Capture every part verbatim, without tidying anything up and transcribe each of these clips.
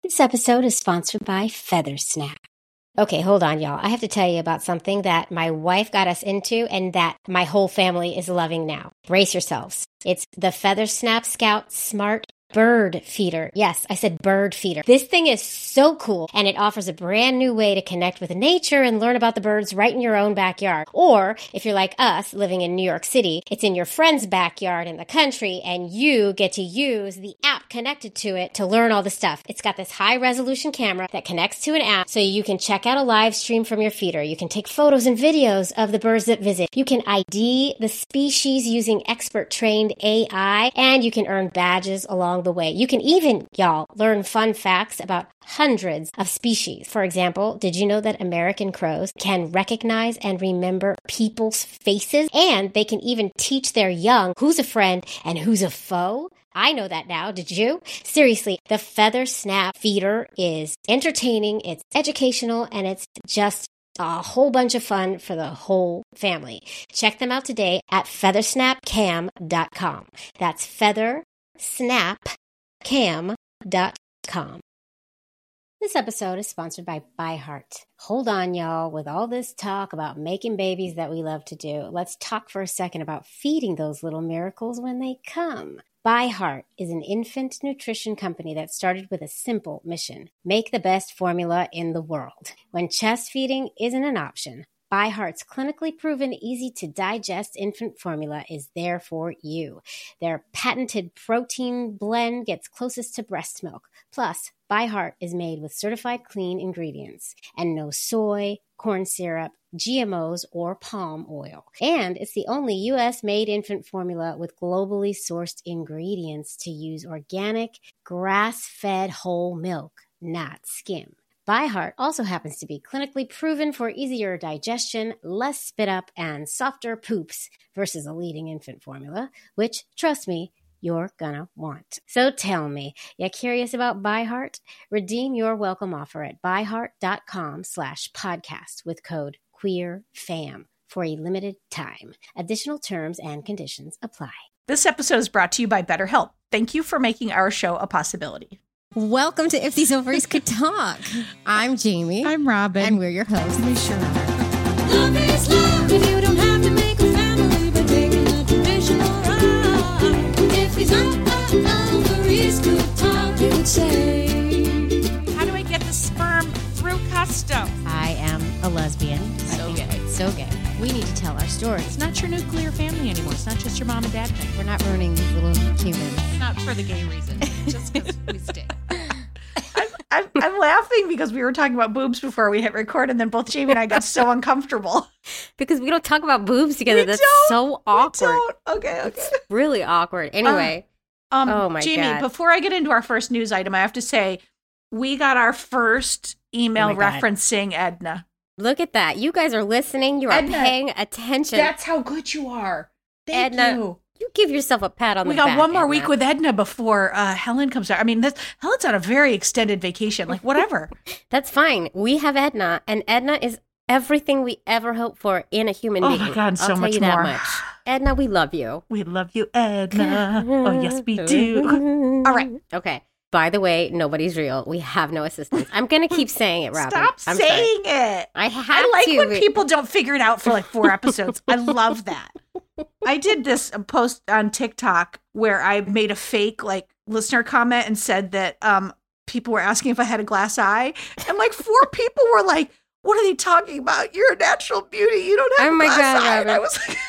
This episode is sponsored by Feathersnap. Okay, hold on, y'all. I have to tell you about something that my wife got us into and that my whole family is loving now. Brace yourselves. It's the Feathersnap Scout Smart Bird Feeder. Yes, I said bird feeder. This thing is so cool, and it offers a brand new way to connect with nature and learn about the birds right in your own backyard. Or, if you're like us, living in New York City, it's in your friend's backyard in the country, and you get to use the app connected to it to learn all the stuff. It's got this high-resolution camera that connects to an app so you can check out a live stream from your feeder. You can take photos and videos of the birds that visit. You can I D the species using expert-trained A I, and you can earn badges along the way. You can even, y'all, learn fun facts about hundreds of species. For example, did you know that American crows can recognize and remember people's faces? And they can even teach their young who's a friend and who's a foe? I know that now. Did you? Seriously, the Feathersnap Feeder is entertaining, it's educational, and it's just a whole bunch of fun for the whole family. Check them out today at feathersnap cam dot com. That's feathersnap cam dot com. This episode is sponsored by ByHeart. Hold on, y'all. With all this talk about making babies that we love to do, let's talk for a second about feeding those little miracles when they come. ByHeart is an infant nutrition company that started with a simple mission: make the best formula in the world. When chest feeding isn't an option, ByHeart's clinically proven, easy-to-digest infant formula is there for you. Their patented protein blend gets closest to breast milk. Plus, ByHeart is made with certified clean ingredients and no soy, corn syrup, G M Os, or palm oil. And it's the only U S-made infant formula with globally sourced ingredients to use organic, grass-fed whole milk, not skim. ByHeart also happens to be clinically proven for easier digestion, less spit up, and softer poops versus a leading infant formula, which, trust me, you're gonna want. So tell me, you curious about ByHeart? Redeem your welcome offer at byheart.com slash podcast with code QueerFam for a limited time. Additional terms and conditions apply. This episode is brought to you by BetterHelp. Thank you for making our show a possibility. Welcome to If These Ovaries Could Talk. I'm Jamie. I'm Robin. And we're your hosts. We sure are. Love is love. If you don't have to make a family by taking a traditional ride. If these ovaries could talk, they would say. How do I get the sperm through custom? I am a lesbian. So I think gay. it's so gay. We need to tell our stories. It's not your nuclear family anymore. It's not just your mom and dad thing. We're not ruining these little humans. Not for the gay reason. Just because we stay. I'm, I'm, I'm laughing because we were talking about boobs before we hit record, and then both Jamie and I got so uncomfortable. Because we don't talk about boobs together. We That's don't. so awkward. Don't. Okay, okay. It's really awkward. Anyway. Um, Oh, my Jamie, God. before I get into our first news item, I have to say we got our first email Oh, my God. referencing Edna. Look at that. You guys are listening. You are Edna, paying attention. That's how good you are. Thank Edna, you. You give yourself a pat on We the got back. one more Edna. week with Edna before uh, Helen comes out. I mean, this, Helen's on a very extended vacation. Like, whatever. That's fine. We have Edna, and Edna is everything we ever hope for in a human Oh being. my God, and I'll so tell much you that more. much. Edna, we love you. We love you, Edna. Oh, yes, we do. All right. Okay. By the way, nobody's real. We have no assistants. I'm going to keep saying it, Robin. Stop I'm saying sorry. it. I have I like to. when but- people don't figure it out for like four episodes. I love that. I did this post on TikTok where I made a fake like listener comment and said that um people were asking if I had a glass eye, and like four people were like, "What are they talking about? You're a natural beauty. You don't have Oh a my glass God, eye." And Robin. I was like,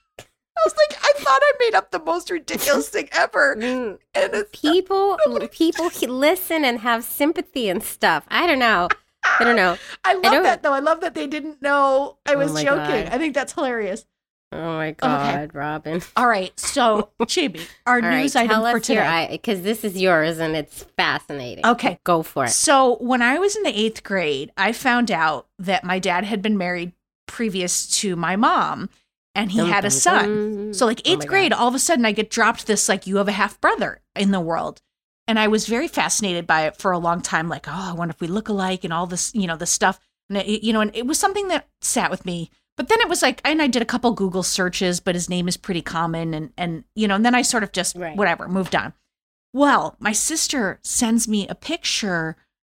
I was like, I thought I made up the most ridiculous thing ever, Mm, and it's people people he- listen and have sympathy and stuff. I don't know. I don't know. I love don't- that though. I love that they didn't know I Oh was my joking. God. I think that's hilarious. Oh my God, Robin. All right, so Jamie, our All right, news item tell for us your today. because this is yours and it's fascinating. Okay. Go for it. So when I was in the eighth grade, I found out that my dad had been married previous to my mom, and he Dun, had a dun, son. dun. So like Oh eighth my grade, God. all of a sudden I get dropped this like, you have a half brother in the world. And I was very fascinated by it for a long time. Like, oh, I wonder if we look alike and all this, you know, this stuff. And it, you know, and it was something that sat with me. But then it was like, and I did a couple Google searches, but his name is pretty common. And, and you know, and then I sort of just, Right. whatever, moved on. Well, my sister sends me a picture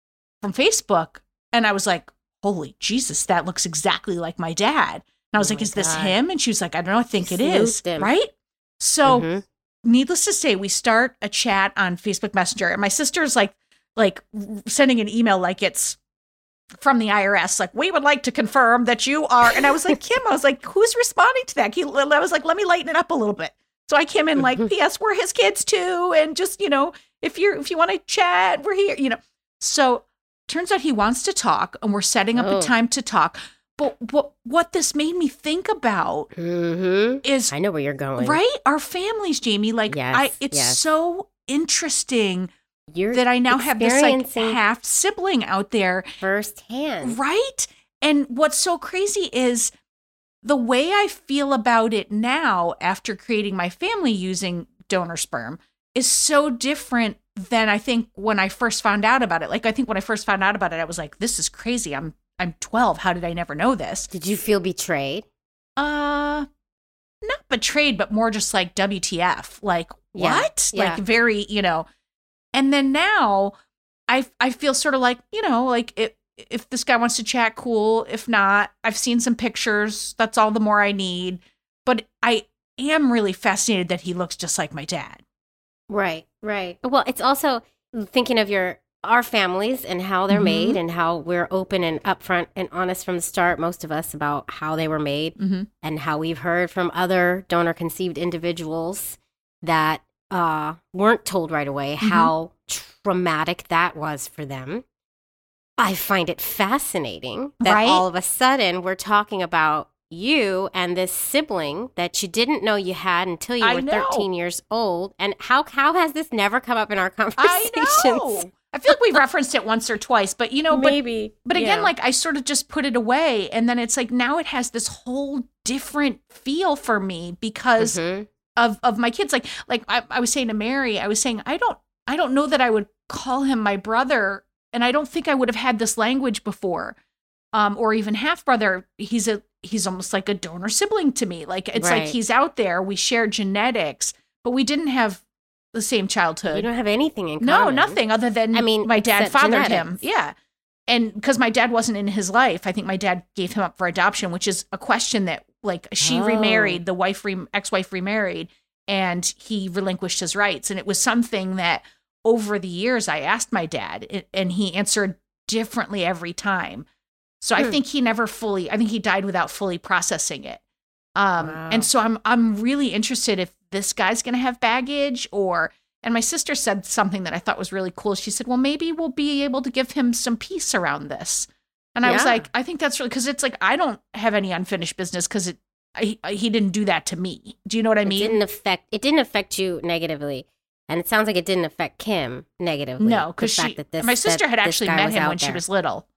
from Facebook, and I was like, holy Jesus, that looks exactly like my dad. And I was Oh like, my is this God. him? And she was like, I don't know, I think You it is. sleuthed him. Right? So Mhm. needless to say, we start a chat on Facebook Messenger, and my sister's like, like sending an email like it's from the I R S, like, we would like to confirm that you are. And I was like, Kim, I was like, who's responding to that? He, I was like, let me lighten it up a little bit. So I came in like, P S we're his kids too. And just, you know, if you're, if you want to chat, we're here, you know. So turns out he wants to talk, and we're setting up Oh. a time to talk. But what, what this made me think about Mhm. is, I know where you're going. right? Our families, Jamie, like, Yes, I, it's yes. so interesting You're that I now have this like experiencing half sibling out there. firsthand. Right? And what's so crazy is the way I feel about it now after creating my family using donor sperm is so different than I think when I first found out about it. Like, I think when I first found out about it, I was like, this is crazy. I'm I'm twelve. How did I never know this? Did you feel betrayed? Uh not betrayed, but more just like W T F. Like, Yeah, what? yeah. Like, very, you know. And then now I I feel sort of like, you know, like if if this guy wants to chat, cool. If not, I've seen some pictures. That's all the more I need. But I am really fascinated that he looks just like my dad. Right, right. Well, it's also thinking of your our families and how they're Mhm. made, and how we're open and upfront and honest from the start, most of us, about how they were made, Mm-hmm. and how we've heard from other donor conceived individuals that uh, weren't told right away Mm-hmm. how traumatic that was for them. I find it fascinating that Right? all of a sudden we're talking about you and this sibling that you didn't know you had until you I were know. thirteen years old. And how how has this never come up in our I conversations? know. I feel like we referenced it once or twice, but you know, but Maybe. But again, yeah. like I sort of just put it away, and then it's like now it has this whole different feel for me because Mhm. of of my kids. Like like I, I was saying to Mary, I was saying I don't I don't know that I would call him my brother, and I don't think I would have had this language before, um, or even half brother. He's a he's almost like a donor sibling to me. Like it's like Right. he's out there. We share genetics, but we didn't have the same childhood. You don't have anything in No, common. nothing other than I mean, my dad except fathered him. genetics. Yeah. And because my dad wasn't in his life, I think my dad gave him up for adoption, which is a question that, like, she Oh. remarried, the wife, re- ex-wife remarried, and he relinquished his rights. And it was something that over the years I asked my dad, it- and he answered differently every time. So I Hmm. think he never fully, I think he died without fully processing it. Um, Wow. And so I'm I'm really interested if this guy's going to have baggage or. And my sister said something that I thought was really cool. She said, well, maybe we'll be able to give him some peace around this. And I was Yeah. like, I think that's really, because it's like, I don't have any unfinished business because it, I, I- he didn't do that to me. Do you know what I It mean? didn't affect it didn't affect you negatively. And it sounds like it didn't affect Kim negatively. No, the because fact she, that this- my sister that had this actually guy met was him out when she there. was little.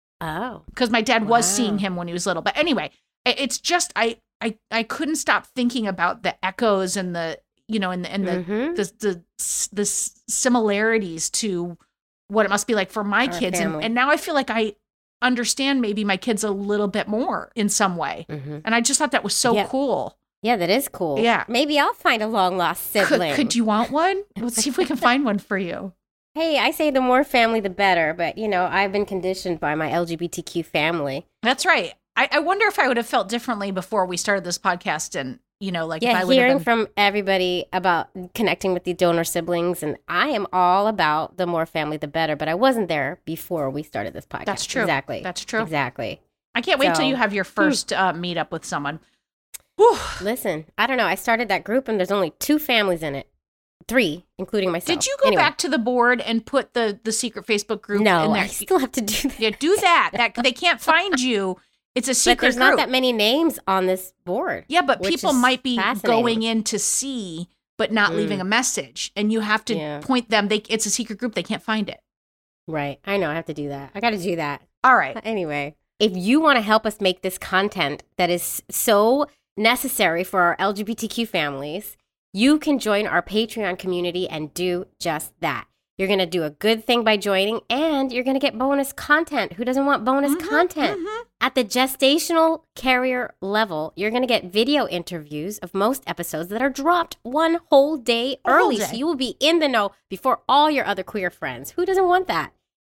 Oh. Because my dad was Wow. seeing him when he was little. But anyway, it- it's just, I, I, I couldn't stop thinking about the echoes and the, you know, and, the- and the, Mhm. the, the, the similarities to what it must be like for my Our kids. And, family. and now I feel like I understand maybe my kids a little bit more in some way. Mhm. And I just thought that was so Yeah. cool. Yeah, that is cool. Yeah. Maybe I'll find a long lost Could, sibling. could you want one? Let's see if we can find one for you. Hey, I say the more family, the better. But, you know, I've been conditioned by my L G B T Q family. That's right. I, I wonder if I would have felt differently before we started this podcast and, you know, like if Yeah, I would hearing have been. from everybody about connecting with the donor siblings. And I am all about the more family, the better. But I wasn't there before we started this podcast. That's true. Exactly. That's true. Exactly. I can't wait till So- you have your first uh, meetup with someone. Whew. Listen, I don't know. I started that group and there's only two families in it. Three, including myself. Did you go Anyway, back to the board and put the, the secret Facebook group in No, there? I still have to do that. Yeah, do that. That they can't find you. It's a But secret there's group. not that many names on this board. Yeah, but which people is might be fascinating. going in to see, but not leaving Mm. a message, and you have to Yeah. point them. They it's a secret group. They can't find it. Right. I know. I have to do that. I got to do that. All right. Anyway, if you want to help us make this content that is so necessary for our L G B T Q families, you can join our Patreon community and do just that. You're going to do a good thing by joining, and you're going to get bonus content. Who doesn't want bonus Mhm, content? mhm. At the gestational carrier level, you're going to get video interviews of most episodes that are dropped one whole day A whole early. day. So you will be in the know before all your other queer friends. Who doesn't want that?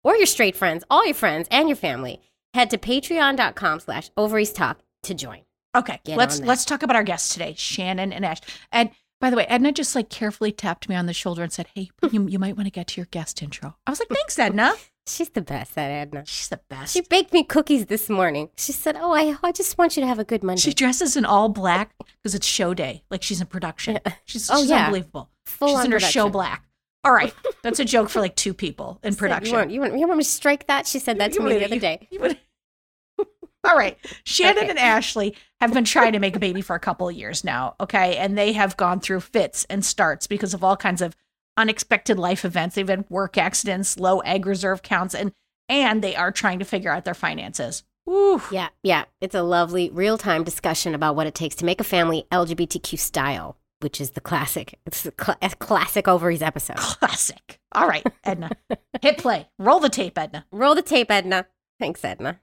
or your straight friends, all your friends and your family, head to patreon.com slash ovaries talk to join. Okay, Get let's on that. let's talk about our guests today, Shannon and Ash. And by the way, Edna just like carefully tapped me on the shoulder and said, "Hey, you, you might want to get to your guest intro." I was like, "Thanks, Edna." She's the best, that Edna. She's the best. She baked me cookies this morning. She said, oh, I, I just want you to have a good Monday. She dresses in all black because it's show day, like she's in production. She's, Oh, she's yeah. unbelievable. Full she's on in her production. show black. All right, that's a joke for like two people in Said, production. You want, you, want, you want me to strike that? She said that to You me would- the other you- day. you would- All right. Shannon Okay. and Ashley have been trying to make a baby for a couple of years now, okay? And they have gone through fits and starts because of all kinds of unexpected life events. They've had work accidents, low egg reserve counts, and and they are trying to figure out their finances. Ooh. Yeah, yeah. It's a lovely real-time discussion about what it takes to make a family L G B T Q style, which is the classic. It's the cl- a classic ovaries episode. Classic. All right, Edna. Hit play. Roll the tape, Edna. Roll the tape, Edna. Thanks, Edna.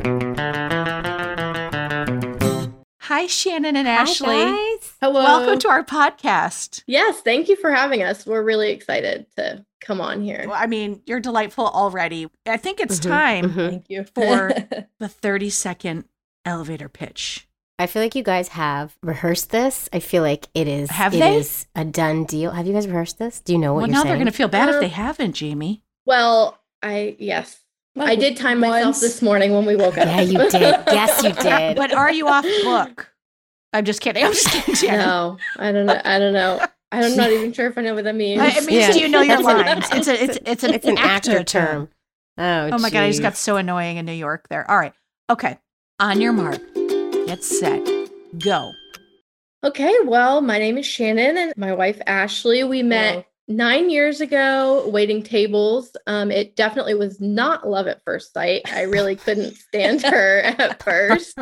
Hi, Shannon and Ashley. Hi, guys. Hello. Welcome to our podcast. Yes, thank you for having us. We're really excited to come on here. Well, I mean, you're delightful already. I think it's Mhm, time mhm. Thank you. for the thirty second elevator pitch. I feel like you guys have rehearsed this. I feel like it is. Have it they? is a done deal. Have you guys rehearsed this? Do you know what Well, you're now saying? they're going to feel bad if Um, they haven't, Jamie. Well, I yes, I did time myself once. this morning when we woke up. Yeah, you did. Yes, you did. But are you off book? I'm just kidding. I'm just kidding, Shannon. No, I don't know. I don't know. I'm not even sure if I know what that means. Uh, It means Yeah. do you know your That's an- lines? It's a it's it's an, It's an actor term. Oh, Oh my god, I just geez. got so annoying in New York there. All right. Okay. On your mark. Get set. Go. Okay, well, my name is Shannon and my wife Ashley. We met Hello. nine years ago waiting tables. Um, it definitely was not love at first sight. I really couldn't stand her at first.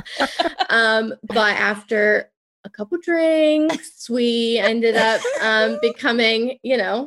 Um, but after a couple drinks, we ended up um, becoming, you know,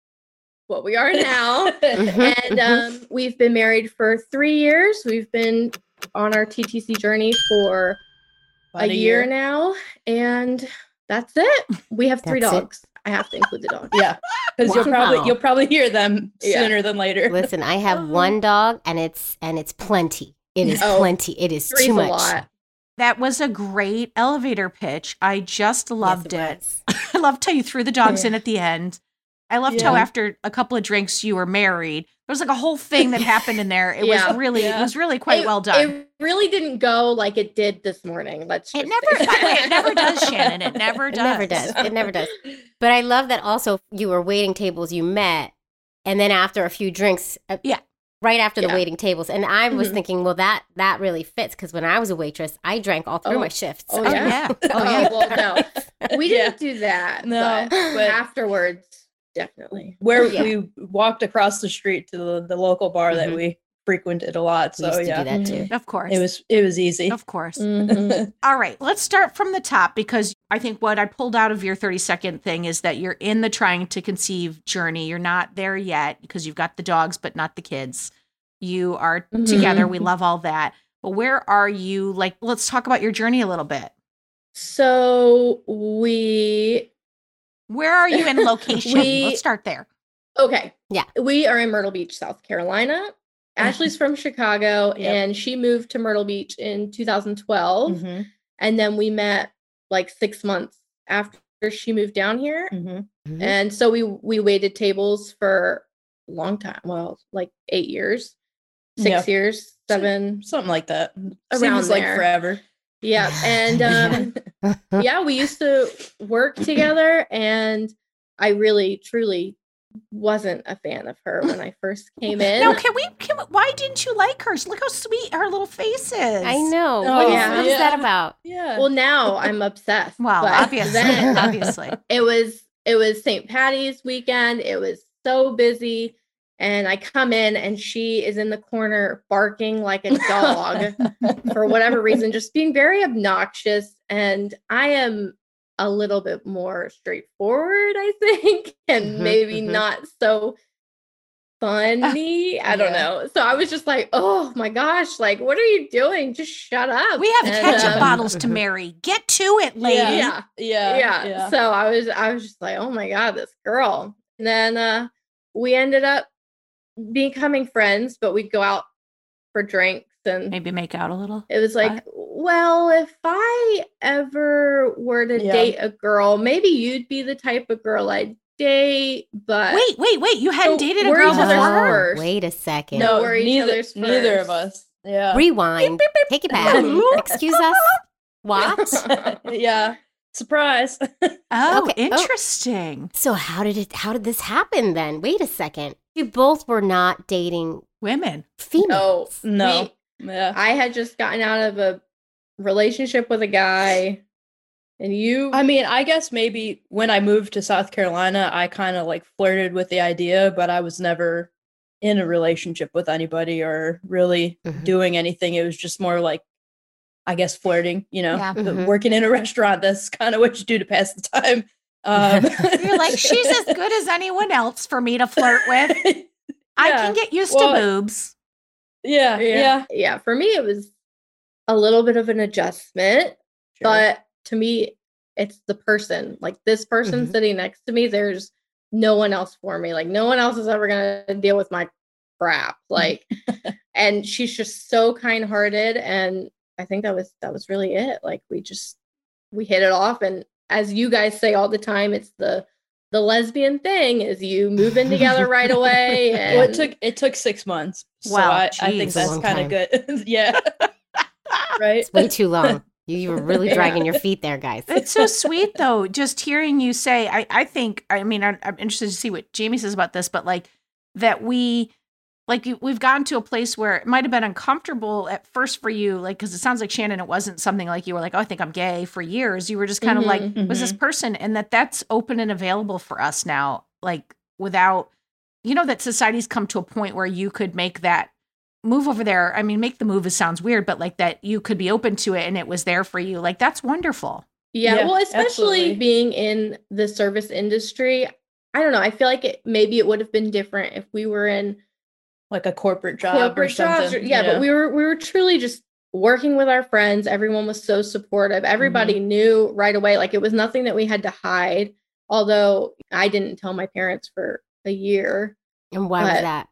what we are now. Mhm, And mhm. um, we've been married for three years. We've been on our T T C journey for About a year now, and that's it. We have three That's it. dogs. I have to include the dog. Yeah, because you'll probably Wow. you'll probably hear them Yeah. sooner than later. Listen, I have one dog, and it's and it's plenty. It is Oh, plenty. It is Three's too a much. lot. That was a great elevator pitch. I just loved Yes, it. was. I loved how you threw the dogs Yeah. in at the end. I loved how Yeah. after a couple of drinks you were married. There was like a whole thing that happened in there. It Yeah. was really, it Yeah. was really quite It- well done. It really didn't go like it did this morning. Let's. It just never, say by the way, that. it never does, Shannon. It never It does. never does. It never does. But I love that also you were waiting tables, you met, and then after a few drinks, uh, Yeah. right after the Yeah. waiting tables. And I was Mhm. thinking, well, that that really fits because when I was a waitress, I drank all through Oh. my shifts. Oh, Oh, yeah. yeah. Oh, Oh, yeah. well, no, we Yeah. didn't do that. No, but, but- afterwards, definitely. Where Yeah. we walked across the street to the, the local bar that Mhm. we frequented a lot. We So used to yeah, do that too. Of course. it was it was easy. Of course. Mhm. All right, let's start from the top because I think what I pulled out of your thirty second thing is that you're in the trying to conceive journey. You're not there yet because you've got the dogs, but not the kids. You are Mhm. together. We love all that. But where are you? Like, let's talk about your journey a little bit. So we Where are you in location? We- let's start there. Okay. Yeah. We are in Myrtle Beach, South Carolina. Ashley's from Chicago Yep. and she moved to Myrtle Beach in two thousand twelve. Mhm, And then we met like six months after she moved down here. mhm. Mhm. And so we we waited tables for a long time. Well, like eight years, six Yeah. years, seven. Something like that. Around Seems like there. forever. Yeah. And um yeah, we used to work together and I really truly wasn't a fan of her when I first came in. No, can we? Can we why didn't you like her? Look how sweet her little face is. I know. Oh, what is, yeah. what is that Yeah. about? Yeah. Well, now I'm obsessed. Well, but obviously, then obviously. it was it was Saint Patty's weekend. It was so busy. And I come in and she is in the corner barking like a dog for whatever reason, just being very obnoxious. And I am a little bit more straightforward, I think, and Mhm, maybe mhm. not so funny. I don't Yeah. know. So I was just like, oh my gosh, like, what are you doing? Just shut up. We have And, ketchup um, bottles to marry. Get to it, lady. Yeah. yeah, yeah. yeah. So I was I was just like, oh my God, this girl. And then uh we ended up becoming friends, but we'd go out for drinks and Maybe make out a little. it was like, well, if I ever were to Yeah. date a girl, maybe you'd be the type of girl I'd date, but Wait, wait, wait. You hadn't So dated a we're girl each other's before? first. Wait a second. No, we're each neither, other's neither of first. us. Yeah. Rewind. Take it back. Excuse us. What? Yeah. Surprise. Oh, Okay. Oh. interesting. So how did it? How did this happen then? Wait a second. You both were not dating Women. females. no, No. we- Yeah. I had just gotten out of a relationship with a guy, and you, I mean, I guess maybe when I moved to South Carolina, I kind of like flirted with the idea, but I was never in a relationship with anybody or really Mhm. doing anything. It was just more like, I guess, flirting, you know, Yeah. But Mhm. working in a restaurant. That's kind of what you do to pass the time. Um, You're like, she's as good as anyone else for me to flirt with. I Yeah. can get used Well, to boobs. Yeah. Yeah. yeah, for me, it was a little bit of an adjustment, Sure. but to me, it's the person. Like this person Mhm. sitting next to me, there's no one else for me. Like no one else is ever gonna deal with my crap. Like, and she's just so kind-hearted, and I think that was that was really it. Like we just we hit it off, and as you guys say all the time, it's the the lesbian thing is you move in together right away. And Well, it took it took six months. So Wow, I, I geez. think It's a that's long kind of good. Yeah. Right. It's way too long. You, you were really Yeah. dragging your feet there, guys. It's so sweet, though, just hearing you say, I, I think, I mean, I'm, I'm interested to see what Jamie says about this, but like that we, like you- we've gotten to a place where it might have been uncomfortable at first for you, like, because it sounds like Shannon, it wasn't something like you were like, oh, I think I'm gay for years. You were just kind of Mhm, like, was this person? And that that's open and available for us now, like without, you know, that society's come to a point where you could make that move over there. I mean, make the move, it sounds weird, but like that you could be open to it and it was there for you. Like, that's wonderful. Yeah, Yeah, well, especially absolutely. being in the service industry, I don't know. I feel like it maybe it would have been different if we were in Like a corporate job or corporate jobs. something. Or, yeah, but we were we were truly just working with our friends. Everyone was so supportive. Everybody Mm-hmm. knew right away. Like it was nothing that we had to hide. Although I didn't tell my parents for a year. And why was But- that?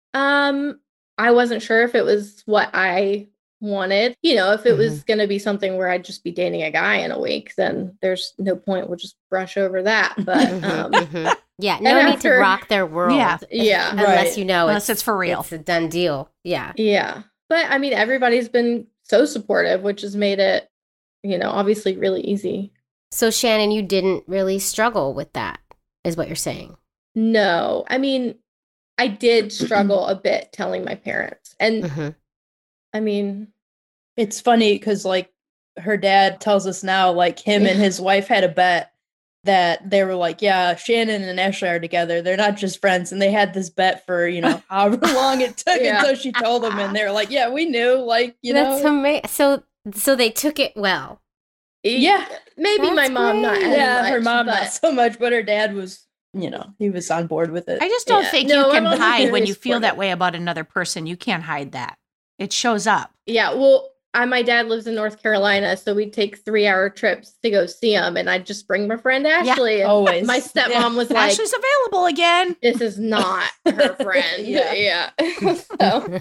Um, I wasn't sure if it was what I wanted. You know, if it was Mm-hmm. going to be something where I'd just be dating a guy in a week, then there's no point. We'll just brush over that. But Mhm, um, mhm. Yeah, no and need after- to rock their world. Yeah. yeah, Unless Right. you know Unless it's for real. It's a done deal. Yeah. yeah. But I mean, everybody's been so supportive, which has made it, you know, obviously really easy. So Shannon, you didn't really struggle with that, is what you're saying. No, I mean, I did struggle a bit telling my parents, and Mhm. I mean, It's funny because like her dad tells us now, like him and his wife had a bet that they were like, yeah, Shannon and Ashley are together. They're not just friends. And they had this bet for, you know, however long it took Yeah. until she told them. And they were like, yeah, we knew, like, you That's know. amazing. So, so they took it well. Yeah. maybe my That's mom not great. as Yeah, her much, mom but not so much, but her dad was, you know, he was on board with it. I just don't Yeah. think No, you my can mom was hide when very you feel that supportive. way about another person. You can't hide that. It shows up. yeah, well, I, my dad lives in North Carolina, so we'd take three-hour trips to go see him, and I'd just bring my friend Ashley. and Always. my stepmom Yeah. was like, Ashley's available again. "This is not her friend." Yeah. yeah. so,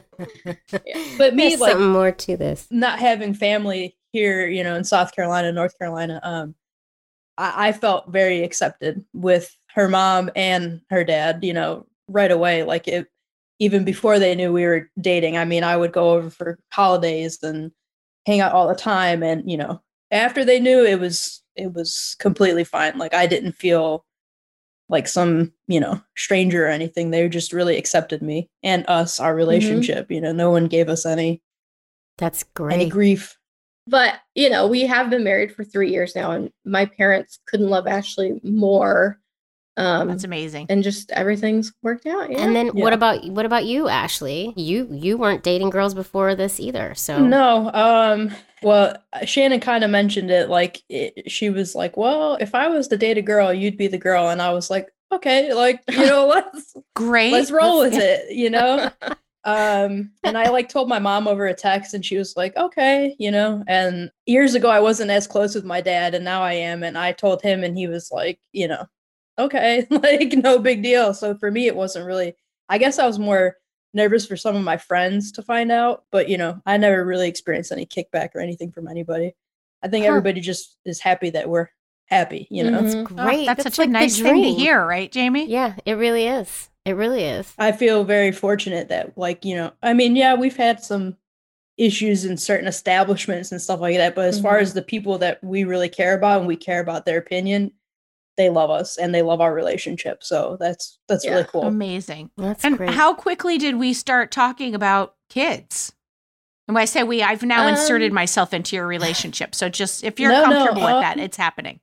But me, There's like, something more to this. not having family here, you know, in South Carolina, North Carolina, um, I, I felt very accepted with her mom and her dad, you know, right away. Like it, even before they knew we were dating. I mean, I would go over for holidays and hang out all the time. And, you know, after they knew, it was, it was completely fine. Like I didn't feel like some, you know, stranger or anything. They just really accepted me and us, our relationship. You know, no one gave us any, That's any great. grief. but you know, we have been married for three years now, and my parents couldn't love Ashley more. Um, That's amazing. and just everything's worked out. Yeah. And then Yeah. what about what about you, Ashley? You you weren't dating girls before this either. So No, um, well, Shannon kind of mentioned it. Like, it, she was like, "Well, if I was to date a girl, you'd be the girl," and I was like, "Okay, like, you know, let's Great. let's roll with it," you know. Um, and I like told my mom over a text, and she was like, "Okay," you know. And years ago, I wasn't as close with my dad, and now I am. And I told him, and he was like, you know, okay, like no big deal. So for me, it wasn't really. I guess I was more nervous for some of my friends to find out, but you know, I never really experienced any kickback or anything from anybody. I think Huh. everybody just is happy that we're happy, you know. Mhm. Oh, Great. that's, such like a the nice thing to dream. hear, right, Jamie? Yeah, it really is. It really is. I feel very fortunate that, like, you know, I mean, yeah, we've had some issues in certain establishments and stuff like that, but as far Mhm. as the people that we really care about and we care about their opinion, they love us and they love our relationship. So that's that's Yeah. really cool. Amazing. That's And great. how quickly did we start talking about kids? And when I say we, I've now Um, inserted myself into your relationship. So just if you're No, no, comfortable with um, that, it's happening.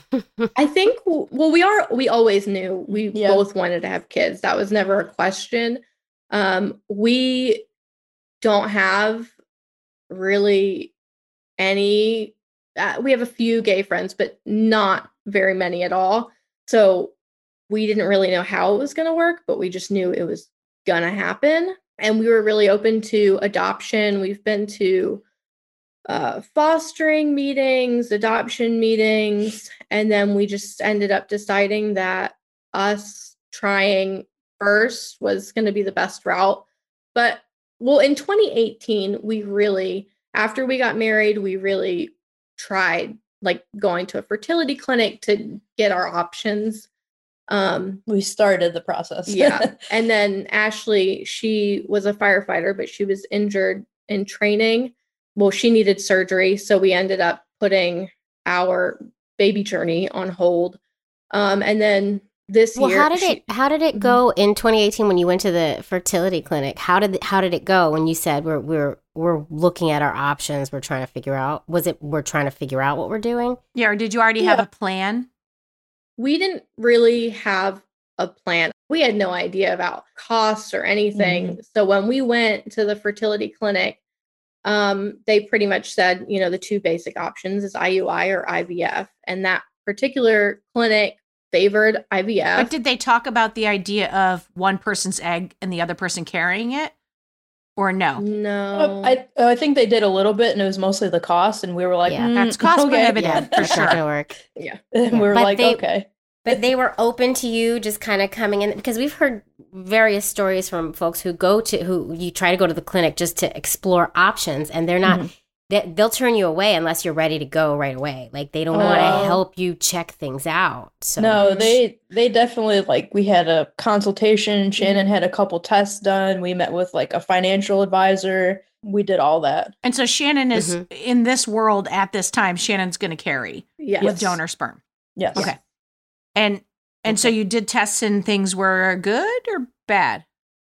I think well we are we always knew we Yeah. both wanted to have kids. That was never a question. Um we don't have really any uh, we have a few gay friends but not very many at all. So we didn't really know how it was going to work, but we just knew it was going to happen, and we were really open to adoption. We've been to uh, fostering meetings, adoption meetings, and then we just ended up deciding that us trying first was going to be the best route. But well, in twenty eighteen, we really, after we got married, we really tried like going to a fertility clinic to get our options. Um, We started the process. yeah. And then Ashley, she was a firefighter, but she was injured in training. Well, she needed surgery. So we ended up putting our baby journey on hold. Um, and then this Well, year. how did she- it how did it go in twenty eighteen when you went to the fertility clinic? How did how did it go when you said we're we're we're looking at our options, we're trying to figure out was it we're trying to figure out what we're doing? Yeah. Or did you already have Yeah. a plan? We didn't really have a plan. We had no idea about costs or anything. So when we went to the fertility clinic, um, they pretty much said, you know, the two basic options is I U I or I V F. And that particular clinic favored I V F. But did they talk about the idea of one person's egg and the other person carrying it? Or no? no. Uh, I I think they did a little bit, and it was mostly the cost, and we were like, Yeah. "Mm, That's cost okay." prohibitive. Yeah, for that's not sure. gonna work. yeah. And Yeah. we were But like, they- okay. But they were open to you just kind of coming in because we've heard various stories from folks who go to who you try to go to the clinic just to explore options, and they're not Mhm. they, they'll turn you away unless you're ready to go right away. Like they don't want Oh. to help you check things out. So No, they they definitely like we had a consultation. Shannon had a couple tests done. We met with like a financial advisor. We did all that. And so Shannon is Mhm. in this world at this time, Shannon's going to carry Yes. with donor sperm. Yes. Okay. And and so you did tests and things were good or bad?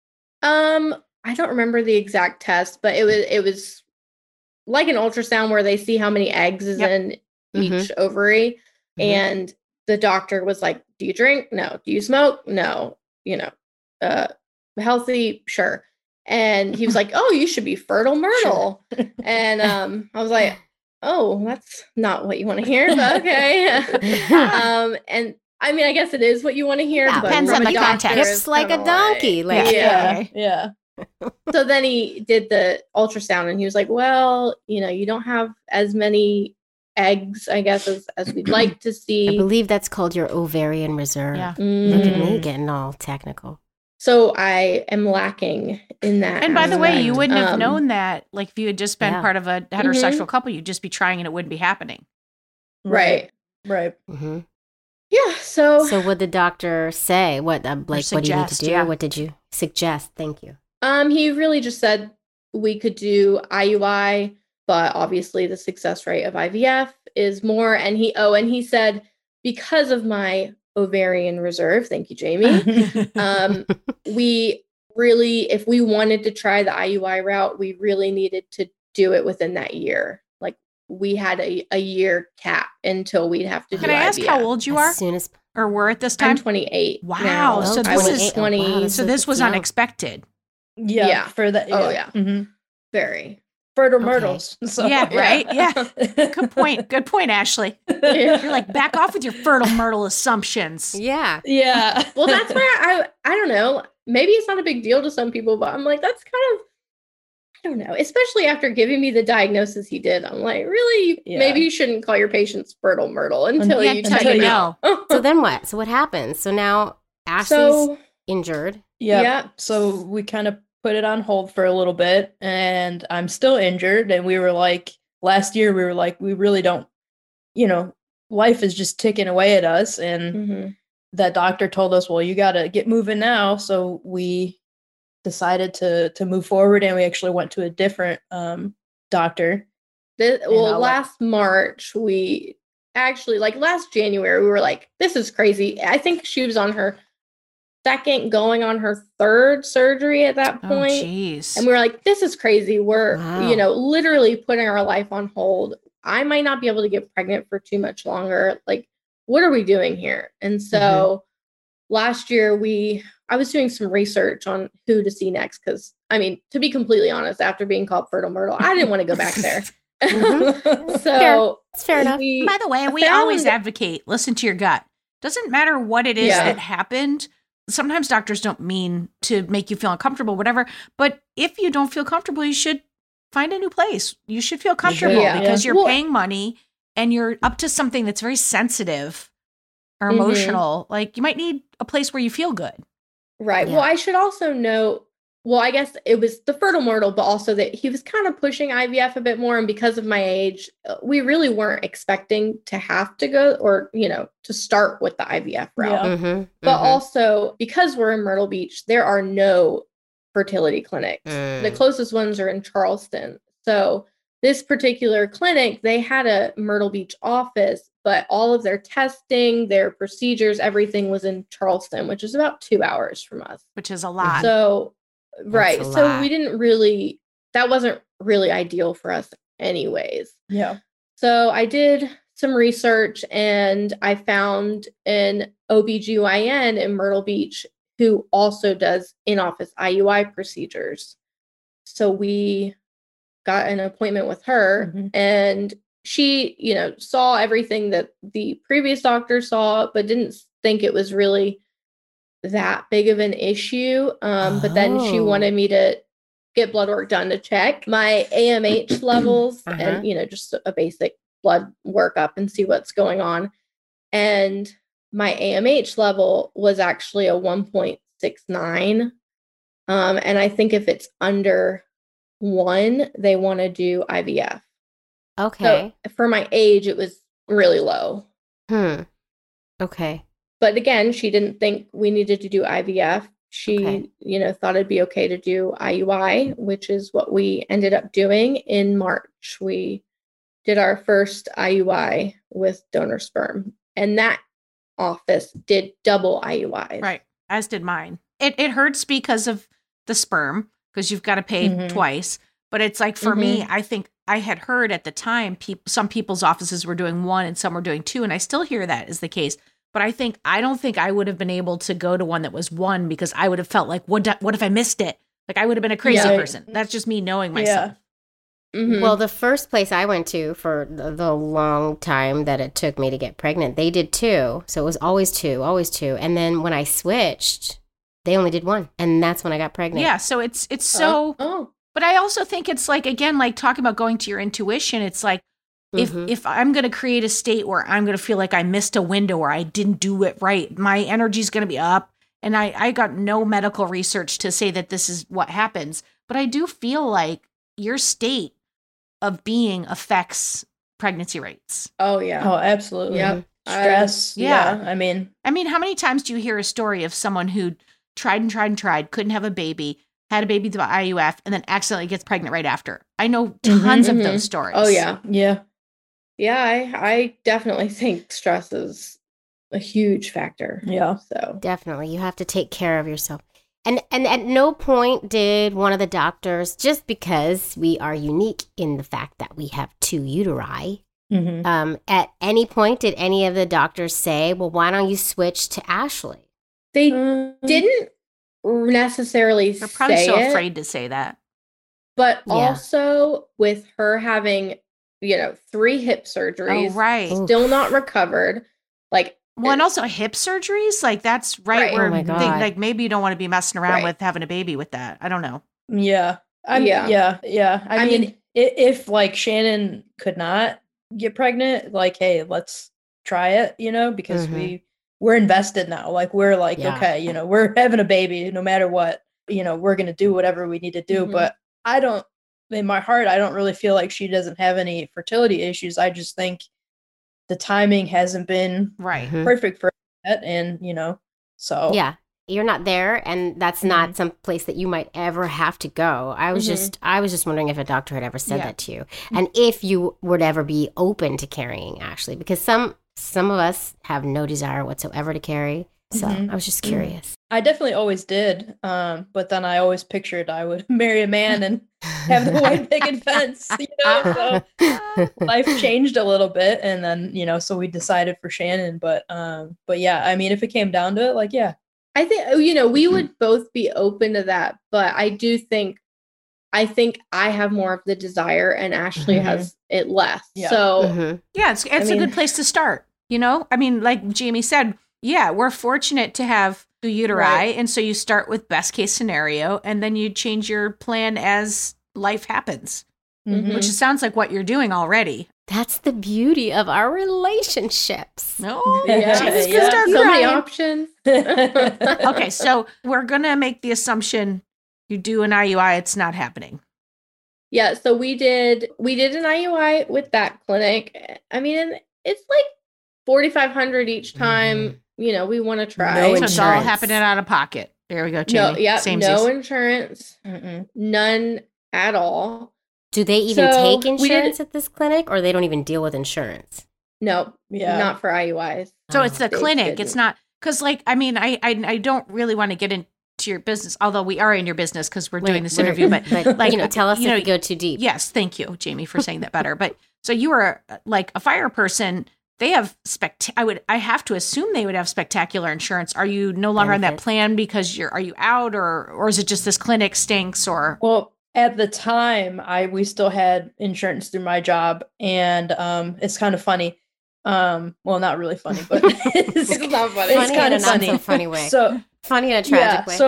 Um, I don't remember the exact test, but it was it was like an ultrasound where they see how many eggs is Yep. in each Mhm. ovary. Mhm. And the doctor was like, "Do you drink? No. Do you smoke? No. You know, uh, healthy? Sure." And he was like, "Oh, you should be fertile myrtle." And um, I was like, "Oh, that's not what you want to hear, but okay." um, and I mean, I guess it is what you want to hear. Yeah, but depends from on a the doctor, context. it's hips like a kinda donkey. Like, yeah. Yeah. Yeah. So then he did the ultrasound and he was like, well, you know, you don't have as many eggs, I guess, as, as we'd like to I see. believe that's called your ovarian reserve. Yeah. Look at me Mm. getting all technical. So I am lacking in that. And by the way, you aspect. wouldn't have Um, known that. Like if you had just been Yeah. part of a heterosexual couple, you'd just be trying and it wouldn't be happening. Right. Right. hmm Yeah. So, So, what did the doctor say? What um, like what do you need to suggest, do? yeah. What did you suggest? Thank you. um, he really just said we could do I U I, but obviously the success rate of I V F is more. And he, oh, and he said, because of my ovarian reserve, thank you, Jamie. um, we really, if we wanted to try the I U I route, we really needed to do it within that year. Like we had a, a year cap until we'd have to Can do I ask I V F. how old you as are soon as or were at this I'm time? twenty-eight. Wow, now. so I this was is- twenty. Oh, wow, this So is- this was young. unexpected. Yeah. Yeah. For that. Oh, yeah. yeah. Mhm. Very. Fertile Okay. myrtles. So, Yeah, right? Yeah. Good point. Good point, Ashley. You're like, back off with your fertile myrtle assumptions. yeah. Yeah. Well, that's where I I don't know. Maybe it's not a big deal to some people, but I'm like, that's kind of I don't know. Especially after giving me the diagnosis he did, I'm like, really? You- Yeah. Maybe you shouldn't call your patients fertile myrtle until Yeah, you until check you it know. out. So then what? So what happens? So now Ashley's So injured. Yeah. Yeah. So we kind of put it on hold for a little bit, and I'm still injured. And we were like, last year, we were like, we really don't, you know, life is just ticking away at us. And Mm-hmm. that doctor told us, well, you got to get moving now. So we decided to to move forward, and we actually went to a different um, doctor. This, And well, I'll let- last March, we actually, like last January, we were like, this is crazy. I think she was on her second, going on her third surgery at that Oh, point. jeez. And we were like, this is crazy. We're, Wow. you know, literally putting our life on hold. I might not be able to get pregnant for too much longer. Like, what are we doing here? And so last year, we, I was doing some research on who to see next. Cause I mean, to be completely honest, after being called fertile myrtle, I didn't want to go back there. Mhm. So It's fair enough. we- By the way, we found- always advocate listen to your gut. Doesn't matter what it is Yeah. that happened. Sometimes doctors don't mean to make you feel uncomfortable, whatever. But if you don't feel comfortable, you should find a new place. You should feel comfortable Yeah. because you're Well- paying money and you're up to something that's very sensitive or Mhm. emotional. Like you might need a place where you feel good. Right. Yeah. Well, I should also note, well, I guess it was the fertile myrtle, but also that he was kind of pushing I V F a bit more. And because of my age, uh, we really weren't expecting to have to go or, you know, to start with the I V F route. Yeah. Mm-hmm. But also, because we're in Myrtle Beach, there are no fertility clinics. Mm. The closest ones are in Charleston. So this particular clinic, they had a Myrtle Beach office, but all of their testing, their procedures, everything was in Charleston, which is about two hours from us. Which is a lot. So, right. a So lot. we didn't really, that wasn't really ideal for us anyways. Yeah. So I did some research and I found an O B G Y N in Myrtle Beach who also does in-office I U I procedures. So we got an appointment with her Mhm. and she, you know, saw everything that the previous doctor saw, but didn't think it was really that big of an issue. Um, But then she Oh. wanted me to get blood work done to check my A M H levels Uh-huh. and, you know, just a basic blood workup and see what's going on. And my A M H level was actually a one point six nine. Um, and I think if it's under one, they want to do I V F. Okay. So for my age, it was really low. Hmm. Okay. But again, she didn't think we needed to do I V F. She, Okay. you know, thought it'd be okay to do I U I, which is what we ended up doing in March. We did our first I U I with donor sperm, and that office did double I U Is. Right. As did mine. It it hurts because of the sperm, because you've got to pay Mhm. twice. But it's like for me, I think I had heard at the time peop- some people's offices were doing one and some were doing two, and I still hear that is the case. But I think I don't think I would have been able to go to one that was one because I would have felt like what do- what if I missed it? Like I would have been a crazy Yeah. person. That's just me knowing myself. Mhm. Well, the first place I went to for the, the long time that it took me to get pregnant, they did two. So it was always two, always two. And then when I switched, they only did one. And that's when I got pregnant. Yeah, so it's it's so oh, but I also think it's like again like talking about going to your intuition, it's like if Mhm. if I'm going to create a state where I'm going to feel like I missed a window or I didn't do it right, my energy's going to be up. And I, I got no medical research to say that this is what happens. But I do feel like your state of being affects pregnancy rates. oh yeah. Oh, absolutely. Yep. Stress. Yeah. yeah. I mean, I mean, how many times do you hear a story of someone who tried and tried and tried, couldn't have a baby, had a baby by I U F, and then accidentally gets pregnant right after? I know tons of Mhm. those stories. Oh yeah. yeah. Yeah, I, I definitely think stress is a huge factor. Yeah. So Definitely. You have to take care of yourself. And and at no point did one of the doctors, just because we are unique in the fact that we have two uteri, Mm-hmm. um, at any point did any of the doctors say, well, why don't you switch to Ashley? they Mm-hmm. didn't necessarily They're probably say so it, afraid to say that. but Yeah. also with her having, you know, three hip Oh, surgeries, right. Oof. still not recovered. Like, Well, and also hip surgeries, like that's right, Right. where Oh my they, God. like maybe you don't want to be messing around Right. with having a baby with that. I don't know. Yeah. I'm, Yeah. yeah. Yeah. Yeah. I, I mean, mean- i- if like Shannon could not get pregnant, like, hey, let's try it, you know, because Mhm. we we're invested now. Like we're like, Yeah. okay, you know, we're having a baby no matter what, you know, we're going to do whatever we need to do. Mhm. But I don't, in my heart, I don't really feel like she doesn't have any fertility issues. I just think the timing hasn't been Right. Mhm. perfect for that. And, you know, so. Yeah. You're not there, and that's not some place that you might ever have to go. I was Mhm. just, I was just wondering if a doctor had ever said Yeah. that to you, and if you would ever be open to carrying, actually, because some, some of us have no desire whatsoever to carry. So Mhm. I was just curious. I definitely always did. Um, but then I always pictured I would marry a man and have the white picket fence, you know, so life changed a little bit. And then, you know, so we decided for Shannon, but, um, but yeah, I mean, if it came down to it, like, yeah. I think, you know, we would both be open to that, but I do think, I think I have more of the desire and Ashley Mhm. has it less. Yeah. So, Mhm. Yeah, it's it's mean- a good place to start. You know, I mean, like Jamie said, yeah, we're fortunate to have two uteri, Right. and so you start with best case scenario, and then you change your plan as life happens, Mhm. which sounds like what you're doing already. That's the beauty of our relationships. No, Yeah, Jamie's yeah. gonna start so many crying. options. Okay, so we're gonna make the assumption you do an I U I, it's not happening. Yeah, so we did we did an I U I with that clinic. I mean, and it's like forty-five hundred each time, you know, we want to try. No So it's all insurance. happening out of pocket. There we go, Jamie. No, yeah, Same no insurance, Mm-mm. none at all. Do they even So, take we did- insurance at this clinic, or they don't even deal with insurance? No, Yeah. not for I U Is. So it's the They clinic. didn't. It's not because, like, I mean, I, I I don't really want to get into your business, although we are in your business because we're doing Wait, this we're- interview. But but like, you know, tell us you if know, we go too deep. yes, thank you, Jamie, for saying that better. But so you were uh, like a fire person. They have spect. I would. I have to assume they would have spectacular insurance. Are you no longer on that Benefits. plan because you're? Are you out, or or is it just this clinic stinks? Or Well, at the time, I we still had insurance through my job, and um, it's kind of funny. Um, well, not really funny, but it's, It's not funny. It's Funny in kind a of not funny. so funny way. So Funny in a tragic yeah, way. so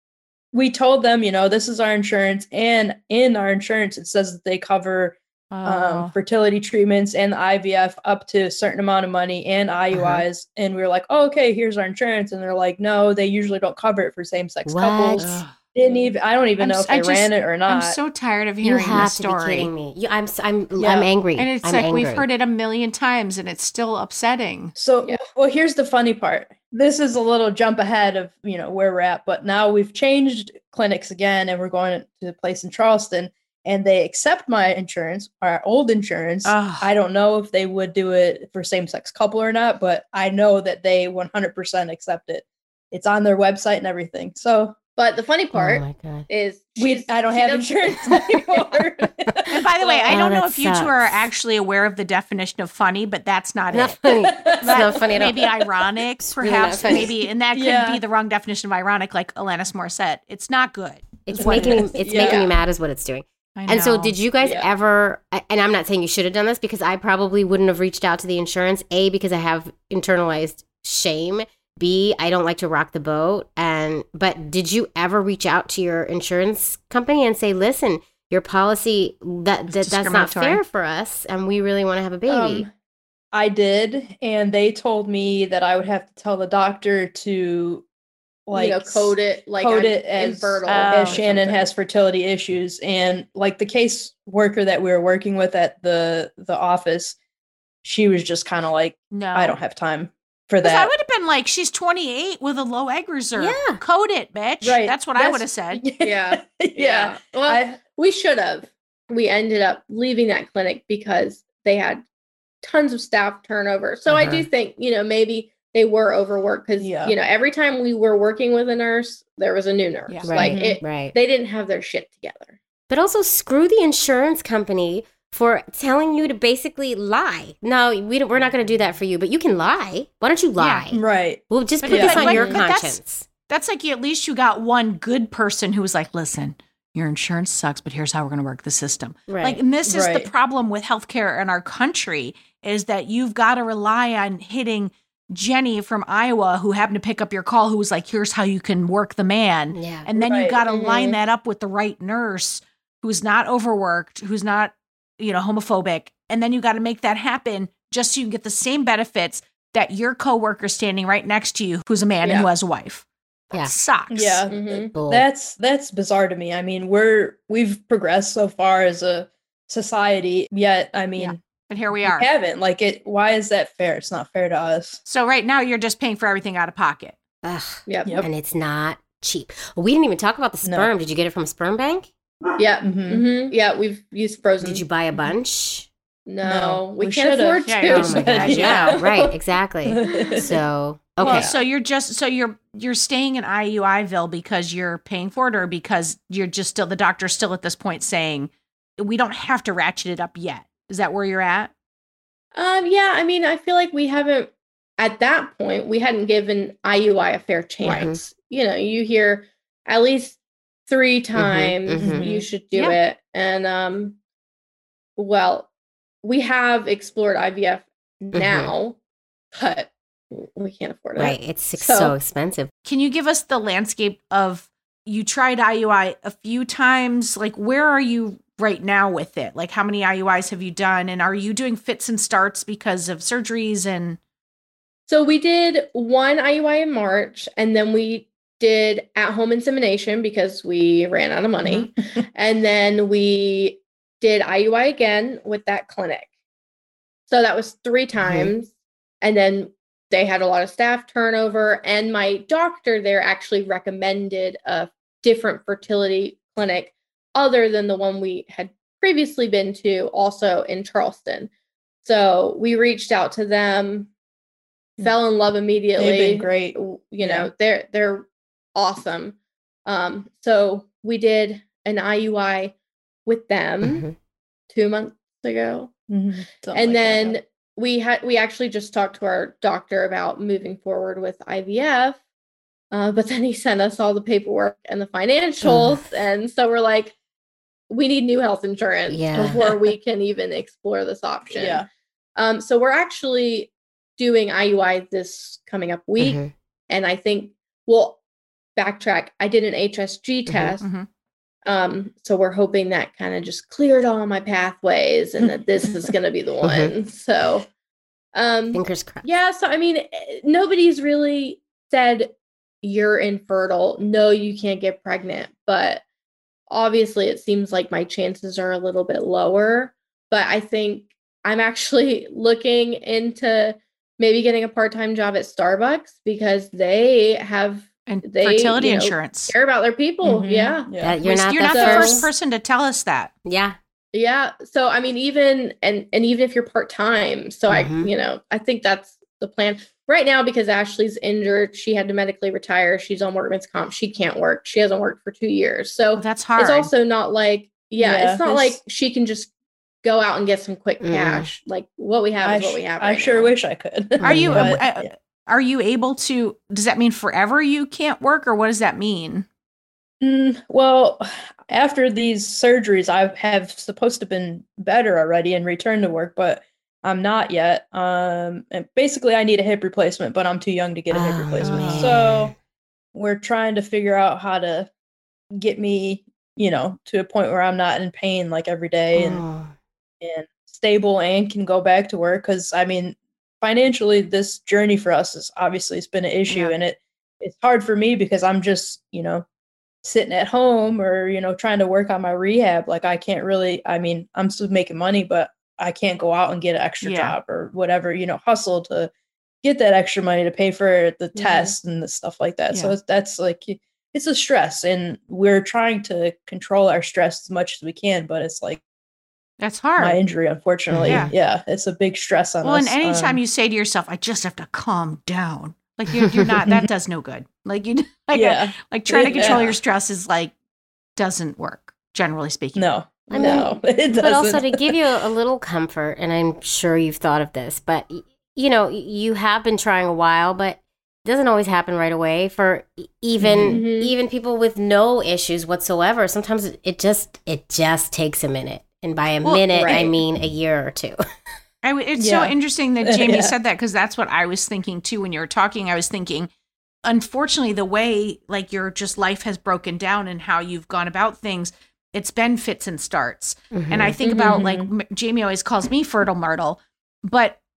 we told them, you know, this is our insurance, and in our insurance, it says that they cover Oh. um, fertility treatments and the I V F up to a certain amount of money and I U Is. Uh-huh. And we were like, oh, okay, here's our insurance. And they're like, no, they usually don't cover it for same sex What? couples. Ugh. Didn't even, I don't even I'm know s- if I they just- ran it or not. I'm so tired of you hearing have this to be story. kidding me. You, I'm s- I'm Yeah. I'm angry. And it's I'm like angry. we've heard it a million times, and it's still upsetting. So, Yeah. well, here's the funny part. This is a little jump ahead of, you know, where we're at, but now we've changed clinics again, and we're going to a place in Charleston, and they accept my insurance, our old insurance. Ugh. I don't know if they would do it for same-sex couple or not, but I know that they one hundred percent accept it. It's on their website and everything. So But the funny Oh part my god. is we, she's- I don't she have doesn't- insurance anymore. And by the way, I Oh, don't know that if you two are sucks. actually aware of the definition of funny, but that's not Not it. funny. It's not funny at all. Maybe ironic, really perhaps. not funny. Maybe, and that could Yeah. be the wrong definition of ironic, like Alanis Morissette. It's not good. It's is what making it me, is. it's Yeah. making me mad is what it's doing. I And so know. did you guys Yeah. ever, and I'm not saying you should have done this because I probably wouldn't have reached out to the insurance, A, because I have internalized shame, B, I don't like to rock the boat. And, but did you ever reach out to your insurance company and say, listen, your policy, that, It's that that's not discriminatory. fair for us and we really want to have a baby? Um, I did, and they told me that I would have to tell the doctor to, like, you know, code it like code I'm it as, infertile Oh. as or Shannon something. has fertility issues, and like the case worker that we were working with at the the office, she was just kind of like, no. I don't have time for 'Cause I that. would have been like, she's twenty-eight with a low egg reserve. Yeah. Code it, bitch. Right. That's what I would have said. Yeah. yeah. Well, I, we should have. We ended up leaving that clinic because they had tons of staff turnover. So I do Uh-huh. think, you know, maybe they were overworked because, Yeah. you know, every time we were working with a nurse, there was a new nurse. Yeah. Like Right. it, Right. they didn't have their shit together. But also screw the insurance company for telling you to basically lie. No, we don't, we're not going to do that for you, but you can lie. Why don't you lie? right. We'll just But put yeah, this on but- your but that's- conscience. That's like, at least you got one good person who was like, listen, your insurance sucks, but here's how we're going to work the system. Right. Like, and this is Right. the problem with healthcare in our country is that you've got to rely on hitting Jenny from Iowa who happened to pick up your call, who was like, here's how you can work the man. Yeah. And then you Right. got to line Mhm. that up with the right nurse who's not overworked, who's not, you know, homophobic. And then you got to make that happen just so you can get the same benefits that your coworker's standing right next to you who's a man and Yeah. who has a wife. Yeah. Sucks. Yeah. Mhm. Bull. That's that's bizarre to me. I mean, we're we've progressed so far as a society, yet I mean, Yeah. But here we we are. haven't. Like it why is that fair? It's not fair to us. So right now you're just paying for everything out of pocket. Ugh. Yep. Yep. And it's not cheap. We didn't even talk about the No. sperm. Did you get it from a sperm bank? Yeah. Mhm. hmm Yeah. We've used frozen. Did you buy a bunch? No, No, we, we can't should've. afford Yeah, to. yeah. Oh my gosh. Yeah. Yeah, right. Exactly. So, okay. Well, so you're just so you're you're staying in I U I ville because you're paying for it, or because you're just still the doctor's still at this point saying we don't have to ratchet it up yet. Is that where you're at? Um, yeah, I mean, I feel like we haven't, at that point, we hadn't given I U I a fair chance. You know, you hear at least three times mhm. you should do Yeah. it. And, um, well, we have explored I V F now, but we can't afford it. Right. It's ex- so, So- expensive. Can you give us the landscape of you tried I U I a few times? Like, where are you right now with it? Like, how many I U Is have you done? And are you doing fits and starts because of surgeries? And So we did one I U I in March, and then we did at-home insemination because we ran out of money. And then we did I U I again with that clinic. So that was three times. And then they had a lot of staff turnover. And my doctor there actually recommended a different fertility clinic other than the one we had previously been to, also in Charleston. So we reached out to them, fell in love immediately. They've been great. You Yeah. know, they're they're awesome. Um, so we did an I U I with them Mhm. two months ago. Mhm. Something And like that, then yeah. we had we actually just talked to our doctor about moving forward with I V F. Uh, but then he sent us all the paperwork and the financials. And so we're like, we need new health insurance Yeah. before we can even explore this option. Yeah. Um, so we're actually doing I U I this coming up week. Mhm. And I think, well, backtrack, I did an H S G Mhm. test. Mhm. Um, so we're hoping that kind of just cleared all my pathways and that this is going to be the one. So, um, Fingers crossed. yeah. So, I mean, eh, nobody's really said you're infertile. No, you can't get pregnant. But obviously, it seems like my chances are a little bit lower. But I think I'm actually looking into maybe getting a part-time job at Starbucks because they have and They, fertility you know, insurance. care about their people. Mhm. Yeah. Yeah. That you're not You're the not the the first. first person to tell us that. Yeah. Yeah. So I mean, even and and even if you're part time, so Mhm. I you know I think that's the plan right now because Ashley's injured. She had to medically retire. She's on workman's comp. She can't work. She hasn't worked for two years. So Well, that's hard. it's also not like yeah, Yeah, it's not it's- like she can just go out and get some quick Mm. cash. Like what we have I, is what we sh- have. I right sure now. wish I could. Are you But, uh, yeah. are you able to? Does that mean forever you can't work, or what does that mean? Mm, well, after these surgeries, I have supposed to been better already and return to work, but I'm not yet. Um, and basically, I need a hip replacement, but I'm too young to get a hip Oh, replacement. man. So we're trying to figure out how to get me, you know, to a point where I'm not in pain like every day and Oh. and stable and can go back to work. Because I mean, financially, this journey for us is obviously it's been an issue, Yeah. and it it's hard for me because I'm just, you know, sitting at home or, you know, trying to work on my rehab. Like I can't really, I mean, I'm still making money, but I can't go out and get an extra Yeah. job or whatever, you know, hustle to get that extra money to pay for the Mhm. test and the stuff like that. So Yeah. it's, that's like, it's a stress, and we're trying to control our stress as much as we can, but it's like That's hard. my injury, unfortunately. Yeah. Yeah. It's a big stress on well, us. and anytime Um, you say to yourself, "I just have to calm down," like you're, you're not. That does no good. Like you, like, yeah, like trying to control Yeah. your stress is like doesn't work. Generally speaking, no, I mean, no, it doesn't. But also to give you a little comfort, and I'm sure you've thought of this, but y- you know, y- you have been trying a while, but it doesn't always happen right away for e- even Mhm. even people with no issues whatsoever. Sometimes it- it just it just takes a minute, and by a Well, minute I right. mean a year or two. I w- it's Yeah. so interesting that Jamie Yeah. said that because that's what I was thinking too when you were talking. I was thinking, unfortunately, the way like your just life has broken down and how you've gone about things, it's been fits and starts. And I think about like M- Jamie always calls me fertile Myrtle, but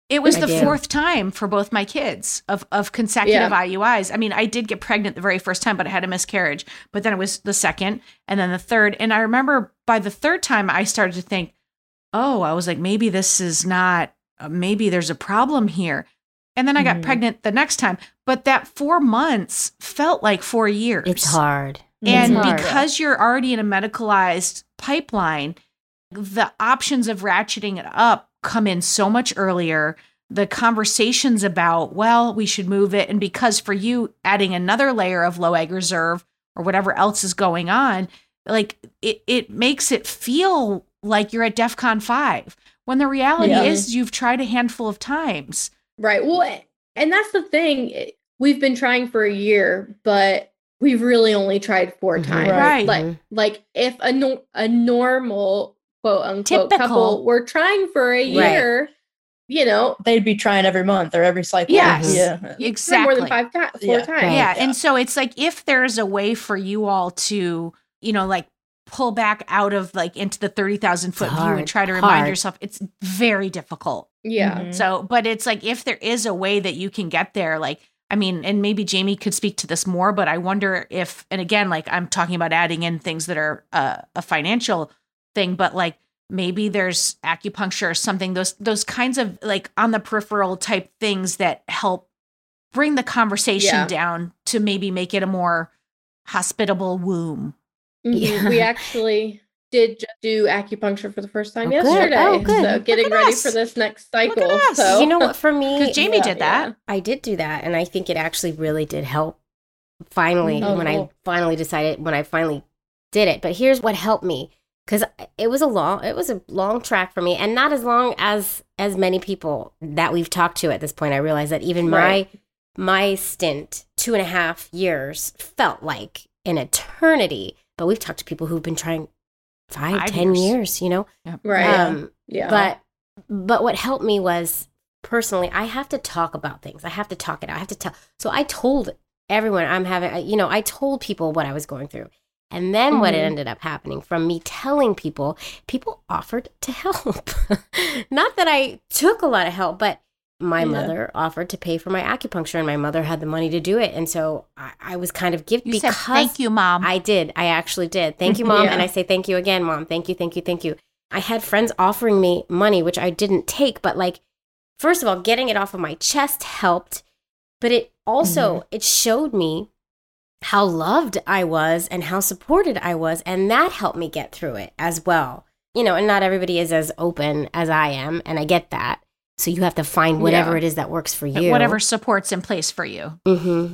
It was I the do. fourth time for both my kids of, of consecutive Yeah. I U Is. I mean, I did get pregnant the very first time, but I had a miscarriage. But then it was the second and then the third. And I remember by the third time, I started to think, oh, I was like, maybe this is not, uh, maybe there's a problem here. And then I got Mhm. pregnant the next time. But that four months felt like four years. It's hard. And It's hard. because you're already in a medicalized pipeline, the options of ratcheting it up come in so much earlier. The conversations about, well, we should move it. And because for you, adding another layer of low egg reserve or whatever else is going on, like it, it makes it feel like you're at DEFCON five. When the reality Yeah. is you've tried a handful of times. Right. Well, and that's the thing. it- We've been trying for a year, but we've really only tried four Mhm. times. Right. Like, Mhm. like if a no- a normal quote unquote Typical. couple were trying for a year, you know, They'd be trying every month or every cycle. Yes. Yeah. try more Exactly. than five times, four Yeah. times. Right. Yeah. Yeah. And so it's like if there's a way for you all to, you know, like pull back out of like into the thirty thousand foot It's view hard. and try to remind Hard. yourself, it's very difficult. Yeah. Mhm. So, but it's like if there is a way that you can get there, like, I mean, and maybe Jamie could speak to this more, but I wonder if, and again, like I'm talking about adding in things that are uh, a financial thing, but like maybe there's acupuncture or something, those, those kinds of like on the peripheral type things that help bring the conversation Yeah. down to maybe make it a more hospitable womb. Mhm. Yeah. We actually did just do acupuncture for the first time Oh, good. yesterday. Oh, good. So Look getting at ready us. for this next Look at cycle. us. So You know what? For me, Because Jamie Yeah. did that. I did do that, and I think it actually really did help. Finally, Oh, when I cool. finally decided, when I finally did it. But here's what helped me, because it was a long, it was a long track for me, and not as long as as many people that we've talked to at this point. I realized that even Right. my my stint, two and a half years, felt like an eternity. But we've talked to people who've been trying five, Five ten years. years. You know, Right. um, yeah. but but what helped me was personally, I have to talk about things. I have to talk it out. I have to tell. So I told everyone I'm having, I- you know, I told people what I was going through. And then what Mhm. ended up happening from me telling people, people offered to help. Not that I took a lot of help, but my Yeah. mother offered to pay for my acupuncture, and my mother had the money to do it. And so I, I was kind of gift You because said, thank you, Mom. I did. I actually did. Thank you, Mom. Yeah. And I say thank you again, Mom. Thank you, thank you, thank you. I had friends offering me money, which I didn't take. But like, first of all, getting it off of my chest helped. But it also, it showed me how loved I was and how supported I was. And that helped me get through it as well. You know, and not everybody is as open as I am. And I get that. So you have to find whatever Yeah. it is that works for you. Whatever support's in place for you. Mm-hmm.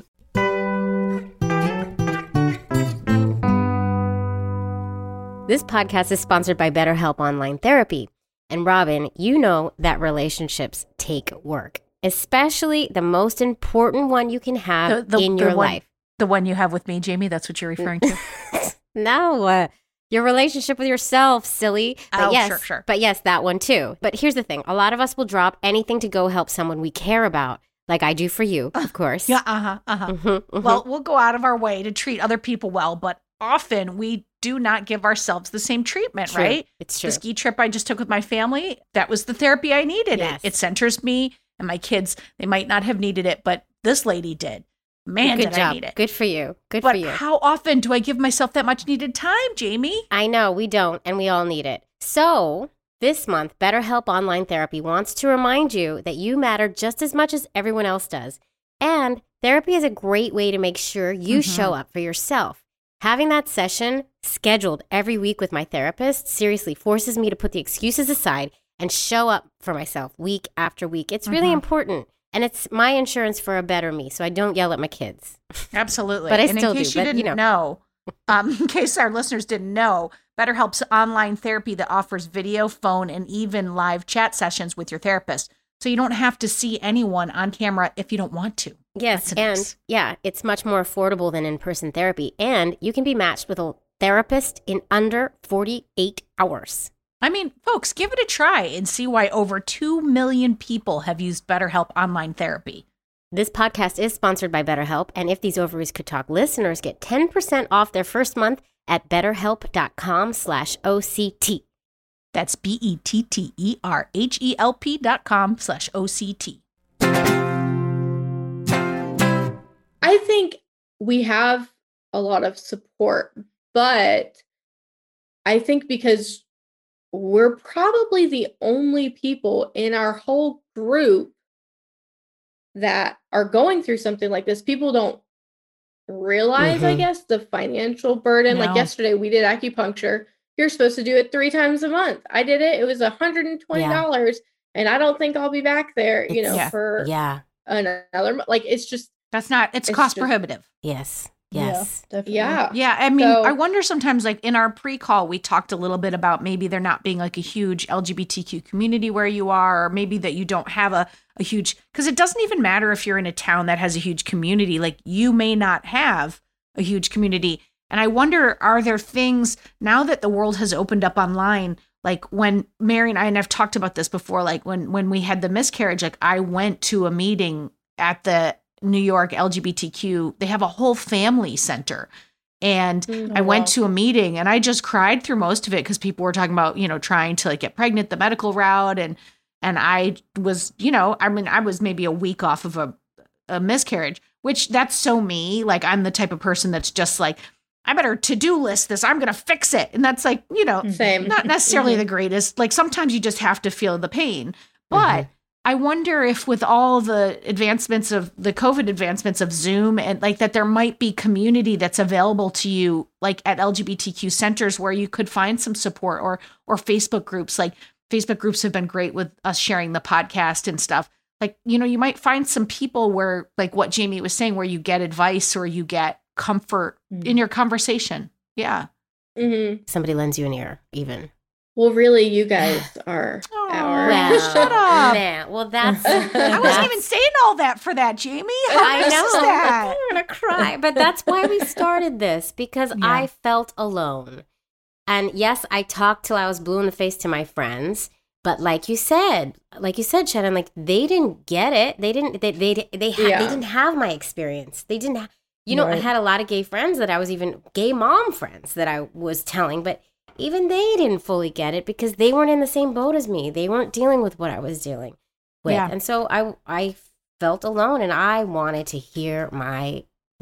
This podcast is sponsored by BetterHelp Online Therapy. And Robin, you know that relationships take work, especially the most important one you can have The- the- in the your one- life. The one you have with me, Jamie, that's what you're referring to. No, uh, your relationship with yourself, silly. But Oh, yes, sure, sure. But yes, that one too. But here's the thing. A lot of us will drop anything to go help someone we care about, like I do for you, of course. Yeah, uh-huh, uh-huh. Mhm, mhm. Well, we'll go out of our way to treat other people well, but often we do not give ourselves the same treatment, True. right? It's true. The ski trip I just took with my family, that was the therapy I needed. Yes. It, it centers me and my kids. They might not have needed it, but this lady did. Man, Good did job. I need it. Good for you. Good But for you. how often do I give myself that much needed time, Jamie? I know, we don't, and we all need it. So, this month, BetterHelp Online Therapy wants to remind you that you matter just as much as everyone else does. And therapy is a great way to make sure you Mhm. show up for yourself. Having that session scheduled every week with my therapist seriously forces me to put the excuses aside and show up for myself week after week. It's really Mhm. important. And it's my insurance for a better me, so I don't yell at my kids. Absolutely. But I and still in case do, you but, didn't you know, um, in case our listeners didn't know, BetterHelp's online therapy that offers video, phone, and even live chat sessions with your therapist. So you don't have to see anyone on camera if you don't want to. Yes, That's and nice. yeah, it's much more affordable than in-person therapy, and you can be matched with a therapist in under forty-eight hours. I mean, folks, give it a try and see why over two million people have used BetterHelp online therapy. This podcast is sponsored by BetterHelp, and if these ovaries could talk listeners get ten percent off their first month at betterhelp.com slash OCT. That's B E T T E R H E L P dot com slash O C T. I think we have a lot of support, but I think because we're probably the only people in our whole group that are going through something like this. People don't realize, I Mhm. guess, the financial burden. No. Like yesterday, we did acupuncture. You're supposed to do it three times a month. I did it. It was one hundred twenty dollars. And I don't think I'll be back there, you know, It's- for Yeah. another month. Like, it's just, That's not, it's, It's cost just- prohibitive. Yes. Yes. Yeah, definitely. yeah. Yeah, I mean, So- I wonder sometimes, like in our pre-call, we talked a little bit about maybe there not being like a huge L G B T Q community where you are, or maybe that you don't have a, a huge, because it doesn't even matter if you're in a town that has a huge community, like you may not have a huge community. And I wonder, are there things now that the world has opened up online, like when Mary and I, and I've talked about this before, like when, when we had the miscarriage, like I went to a meeting at the New York L G B T Q, they have a whole family center. And Mm, I Oh, went wow. to a meeting and I just cried through most of it because people were talking about, you know, trying to like get pregnant the medical route. And, and I was, you know, I mean, I was maybe a week off of a, a miscarriage, which that's so me. Like I'm the type of person that's just like, I better to-do list this. I'm going to fix it. And that's like, you know, Same. not necessarily Mhm. the greatest. Like sometimes you just have to feel the pain. But Mhm. I wonder if with all the advancements of the COVID advancements of Zoom and like that there might be community that's available to you like at L G B T Q centers where you could find some support or or Facebook groups. Like Facebook groups have been great with us sharing the podcast and stuff. Like, you know, you might find some people where like what Jamie was saying, where you get advice or you get comfort Mhm. in your conversation. Yeah. Mhm. Somebody lends you an ear, even. Well, really, you guys are Oh, our. Well, shut up. Nah, well, that's. I wasn't that's- even saying all that for that, Jamie. How I nice know. is that? I'm gonna cry, but that's why we started this because Yeah. I felt alone. And yes, I talked till I was blue in the face to my friends, but like you said, like you said, Shannon, like they didn't get it. They didn't. They they they, ha- Yeah. they didn't have my experience. They didn't. Ha- you know, I Right. had a lot of gay friends that I was even gay mom friends that I was telling, but even they didn't fully get it because they weren't in the same boat as me. They weren't dealing with what I was dealing with. Yeah. And so I I felt alone and I wanted to hear my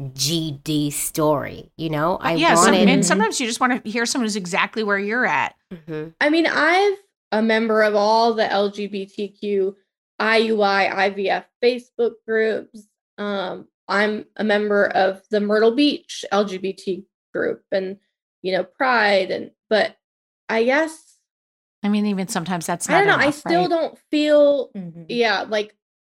G D story, you know? I yeah, some, wanted and sometimes you just want to hear someone who's exactly where you're at. Mhm. I mean, I've a member of all the L G B T Q, I U I, I V F Facebook groups. Um, I'm a member of the Myrtle Beach L G B T group and, you know, Pride. And, but I guess, I mean, even sometimes that's I not don't know, I enough, still right? don't feel, Mhm. yeah, like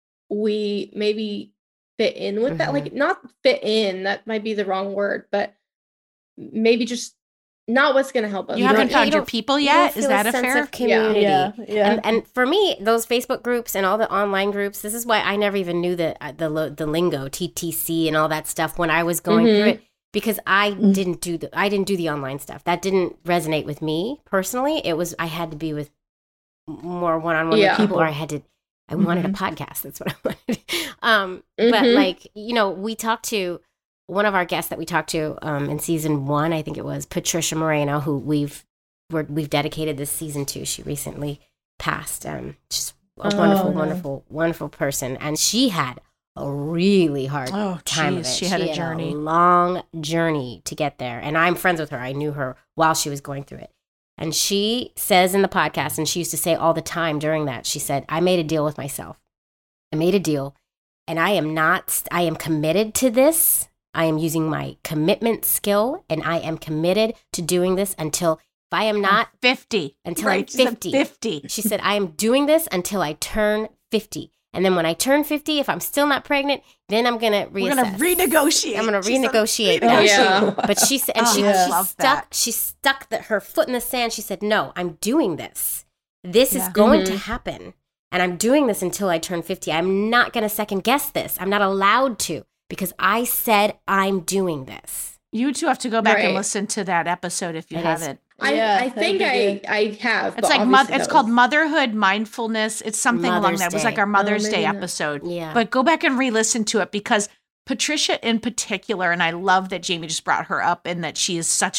we maybe fit in with that. Mhm. Like, not fit in, that might be the wrong word, but maybe just not what's going to help us. You You haven't don't- found you your don't- people You don't yet? Is feel that a sense fair? of community. Yeah, yeah. And and for me, those Facebook groups and all the online groups, this is why I never even knew the uh, the lo- the lingo, T T C and all that stuff when I was going Mhm. through it because I Mm. didn't do the I didn't do the online stuff. That didn't resonate with me personally. It was I had to be with more one-on-one Yeah. with people or I had to I wanted a Mhm. podcast. That's what I wanted. um but Mhm. like, you know, we talked to one of our guests that we talked to um, in season one, I think it was Patricia Moreno, who we've we're, we've dedicated this season to. She recently passed. Um, just a Oh, wonderful, no. wonderful, wonderful person, and she had a really hard Oh, time of geez, it. she had a journey. long journey to get there, and I'm friends with her. I knew her while she was going through it. And she says in the podcast, and she used to say all the time during that, she said, I made a deal with myself. I made a deal, and I am not, I am committed to this. I am using my commitment skill, and I am committed to doing this until, if I am not, fifty. until right? I'm She said fifty. fifty. She said, I am doing this until I turn fifty. And then when I turn fifty, if I'm still not pregnant, then I'm going to reassess. We're gonna renegotiate. I'm going to She said, renegotiate. Oh, that. Yeah. But she said, and Oh, she, I she love stuck, that. she stuck the, her foot in the sand. She said, no, I'm doing this. This is Yeah. going to Mhm. happen. And I'm doing this until I turn fifty. I'm not going to second guess this. I'm not allowed to because I said I'm doing this. You two have to go back and Right. listen to that episode if you It is. haven't. I, Yeah, I that'd think be I, good. I have. It's but like obviously mo- it's that called was- motherhood mindfulness. It's something along Mother's that. It was Day. like our Mother's Oh, Day maybe not. episode. Yeah. But go back and re-listen to it because Patricia in particular, and I love that Jamie just brought her up and that she is such a,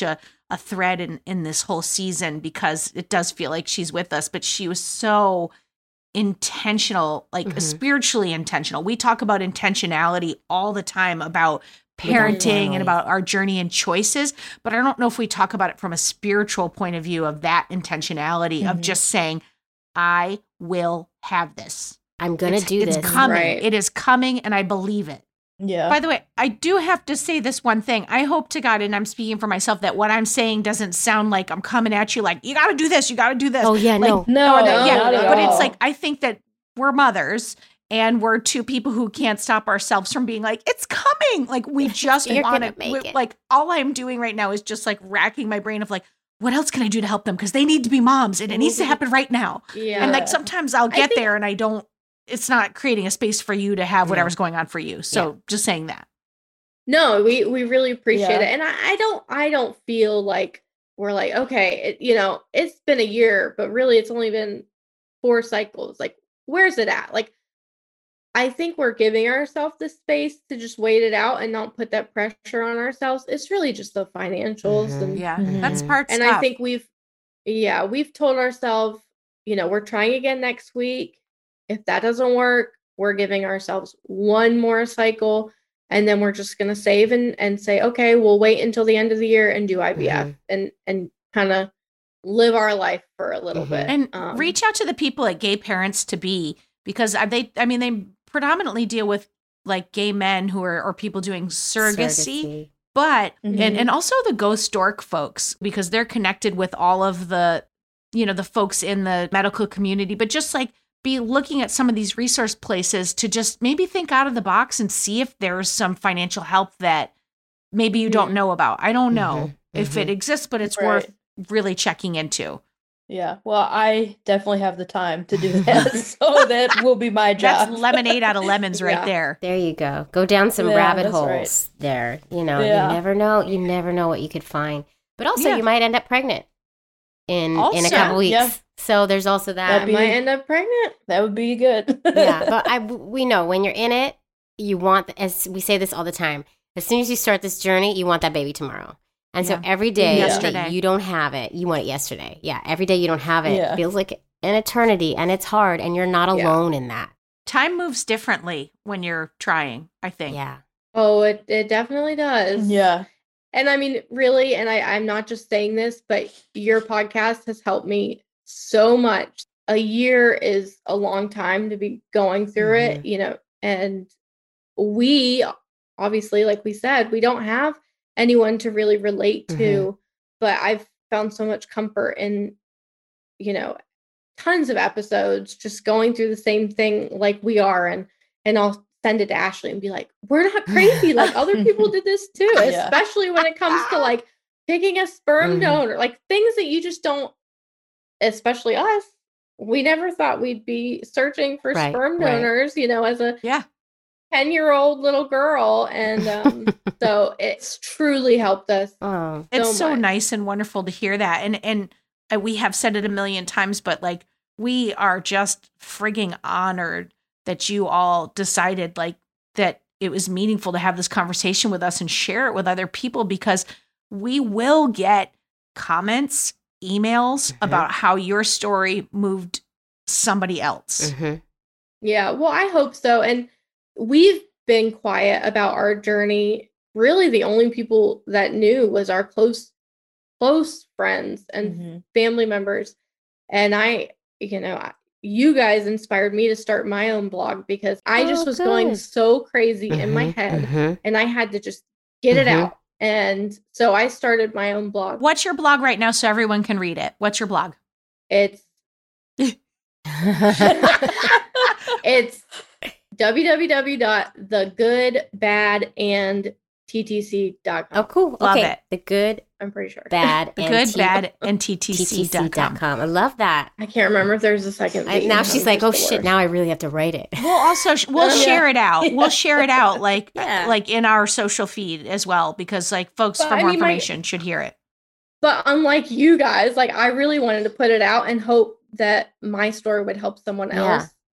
a thread in, in this whole season because it does feel like she's with us, but she was so intentional, like Mhm. spiritually intentional. We talk about intentionality all the time about With our parenting families. and about our journey and choices, but I don't know if we talk about it from a spiritual point of view of that intentionality of Mhm. just saying, I will have this. I'm gonna it's, do it's this. coming. Right. It is coming, and I believe it. Yeah. By the way, I do have to say this one thing. I hope to God, and I'm speaking for myself, that what I'm saying doesn't sound like I'm coming at you like, you got to do this, you got to do this. Oh yeah, Like, no. no, or that- yeah, not at but all. it's like, I think that we're mothers and we're two people who can't stop ourselves from being like, it's coming. Like, we just You're want gonna to, make it. like, all I'm doing right now is just like racking my brain of like, what else can I do to help them? Because they need to be moms and it needs to happen right now. Yeah. And like, sometimes I'll I get think- there and I don't, it's not creating a space for you to have No. whatever's going on for you. So just saying that. No, we we really appreciate Yeah. it, and I, I don't I don't feel like we're like okay, it, you know, it's been a year, but really it's only been four cycles. Like, where's it at? Like, I think we're giving ourselves the space to just wait it out and not put that pressure on ourselves. It's really just the financials, Mhm. and Yeah. Mhm. That's part and stuff. I think we've yeah we've told ourselves, you know, we're trying again next week. If that doesn't work, we're giving ourselves one more cycle. And then we're just gonna save and, and say, okay, we'll wait until the end of the year and do I V F Mhm. and and kind of live our life for a little Mhm. bit. And Um, reach out to the people at Gay Parents to Be, because are they, I mean, they predominantly deal with like gay men who are, or people doing surrogacy, Surrogacy. but, Mhm. and, and also the Ghost Dork folks, because they're connected with all of the, you know, the folks in the medical community, but just like be looking at some of these resource places to just maybe think out of the box and see if there's some financial help that maybe you don't Mhm. know about. I don't know Mhm. if it exists, but it's Right. worth really checking into. Yeah. Well, I definitely have the time to do that, so that will be my job. That's lemonade out of lemons right Yeah. there. There you go. Go down some Yeah, rabbit that's holes right. there. You know, Yeah. you never know. You never know what you could find. But also, Yeah. you might end up pregnant in in a Also, couple weeks. yeah. So there's also I that. That'd be- might end up pregnant. That would be good. yeah, but I we know when you're in it, you want, as we say this all the time, as soon as you start this journey, you want that baby tomorrow. And Yeah. so every day Yesterday. that you don't have it, you want it yesterday. Yeah, every day you don't have it Yeah. feels like an eternity, and it's hard, and you're not Yeah. alone in that. Time moves differently when you're trying, I think. Yeah. Oh, it, it definitely does. Yeah. And I mean, really, and I, I'm not just saying this, but your podcast has helped me so much. A year is a long time to be going through it, you know, and we obviously, like we said, we don't have anyone to really relate to, but I've found so much comfort in, you know, tons of episodes just going through the same thing like we are. And, and I'll send it to Ashley and be like, we're not crazy. Like other people did this too, Yeah. especially when it comes to like picking a sperm Mhm. donor, like things that you just don't, especially us, we never thought we'd be searching for Right, sperm right. donors, you know, as a Yeah. ten year old little girl. And um, so it's truly helped us. Oh, It's so so much. nice and wonderful to hear that. And and uh, we have said it a million times, but like we are just frigging honored that you all decided like that it was meaningful to have this conversation with us and share it with other people, because we will get comments, emails Mhm. about how your story moved somebody else. mhm. Yeah, well, I hope so. And we've been quiet about our journey. Really, the only people that knew was our close, close friends and Mhm. family members. And I, you know, I- you guys inspired me to start my own blog because I Oh, just was going good. so crazy in my Mhm, head mhm. and I had to just get it Mhm. out. And so I started my own blog. What's your blog right now so everyone can read it? What's your blog? It's it's www.thegoodbadandttc.com. Oh, cool. Love okay. it. The good, I'm pretty sure. bad, The and good, T- bad, and T T C T T C dot dot com. com. I love that. I can't remember if there's a second. I, V. now I'm she's like, oh just the shit, worst. now I really have to write it. We'll also sh- we'll Yeah. share it out. We'll share it out like Yeah. like in our social feed as well, because like folks But for I more mean, my- information should hear it. But unlike you guys, like I really wanted to put it out and hope that my story would help someone Yeah. else.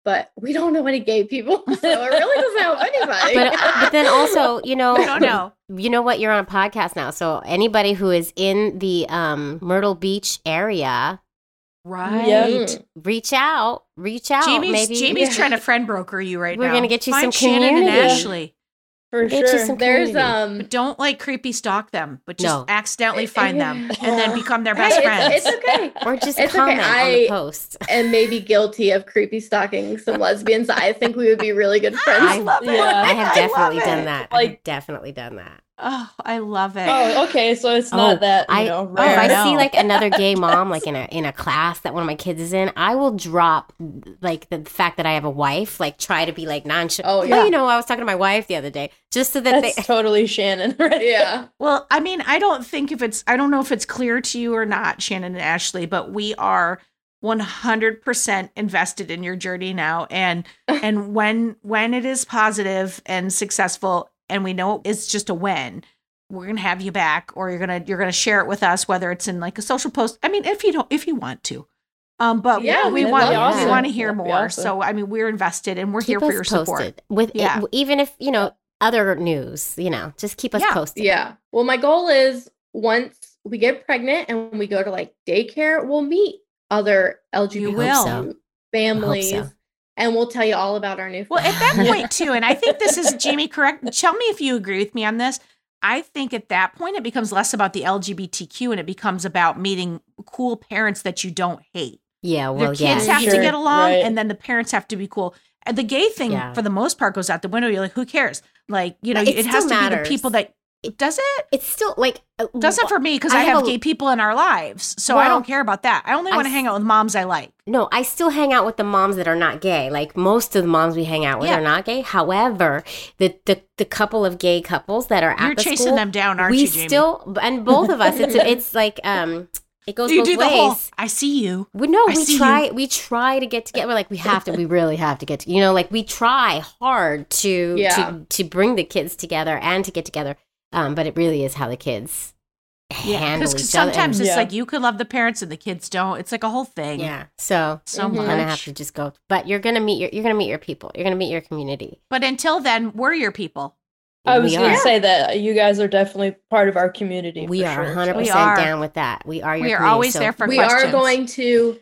but we don't know any gay people, so it really doesn't help anybody. But uh, but then also, you know, I don't know. you know what? You're on a podcast now, so anybody who is in the um, Myrtle Beach area, Right. Mm. reach out, reach out. Jamie's, Maybe Jamie's Yeah. trying to friend broker you right We're now. gonna get you Find some Shannon and community. Ashley. For Get you sure. some There's community. um But don't like creepy stalk them, but just No. accidentally find them and then become their hey, best it's, friends. it's okay. or just It's okay. comment on the I- post. And maybe guilty of creepy stalking some lesbians. I think we would be really good friends. I love it. Yeah. I have definitely love done it. that. I have Like- definitely done that. Oh, I love it. Oh, okay. So it's not Oh, that you I- know. If Rare. I no. see like another gay mom, like in a in a class that one of my kids is in, I will drop like the fact that I have a wife, like try to be like nonchalant. Oh, Oh, yeah. you know, I was talking to my wife the other day, just so that That's they. totally Shannon, right? Yeah. Well, I mean, I don't think if it's, I don't know if it's clear to you or not, Shannon and Ashley, but we are one hundred percent invested in your journey now. And, and when, when it is positive and successful, and we know it's just a win, we're going to have you back, or you're going to, you're going to share it with us, whether it's in like a social post. I mean, if you don't, if you want to, um, but Yeah, we that'd want, be we awesome. want to hear That'd be more. awesome. So, I mean, we're invested and we're Keep here for us your support. posted with Yeah. it, even if you know other news. You know, just keep us Yeah. posted. Yeah. Well, my goal is once we get pregnant and we go to like daycare, we'll meet other L G B T You will. so. families so. and we'll tell you all about our new Well, at that family. point too, and I think this is Jamie correct. Tell me if you agree with me on this. I think at that point it becomes less about the L G B T Q and it becomes about meeting cool parents that you don't hate. Yeah, well, Their kids yeah. have to Sure, get along, right. and then the parents have to be cool. And the gay thing, Yeah. for the most part, goes out the window. You're like, who cares? Like, you know, But it it, has to still be the matters. people that. Does it? It's still like uh, Doesn't for me because I I, have have a- gay people in our lives, so I Well, don't care about that. I only I want to s- hang out with moms I like. No, I still hang out with the moms that are not gay. Like most of the moms we hang out with Yeah. are not gay. However, the, the the couple of gay couples that are You're at the chasing school, them down, aren't we you, Jamie? still and both of us. It's it's like um, it goes You both do the ways. whole. I see you. We, no, I we see try. We try to get together. We're like we have to. We really have to get. To, you know, like we try hard to Yeah. to to bring the kids together and to get together. Um, but it really is how the kids Yeah, handle because each other. sometimes and- it's Yeah. like you could love the parents and the kids don't. It's like a whole thing. yeah. So so Mhm. you're much. gonna have to just go. But you're gonna meet your. You're gonna meet your people. You're gonna meet your community. But until then, we're your people. I was we going are. to say that you guys are definitely part of our community. We for are sure. one hundred We percent are. down with that. We are your We are community, always so- there for we questions. are going to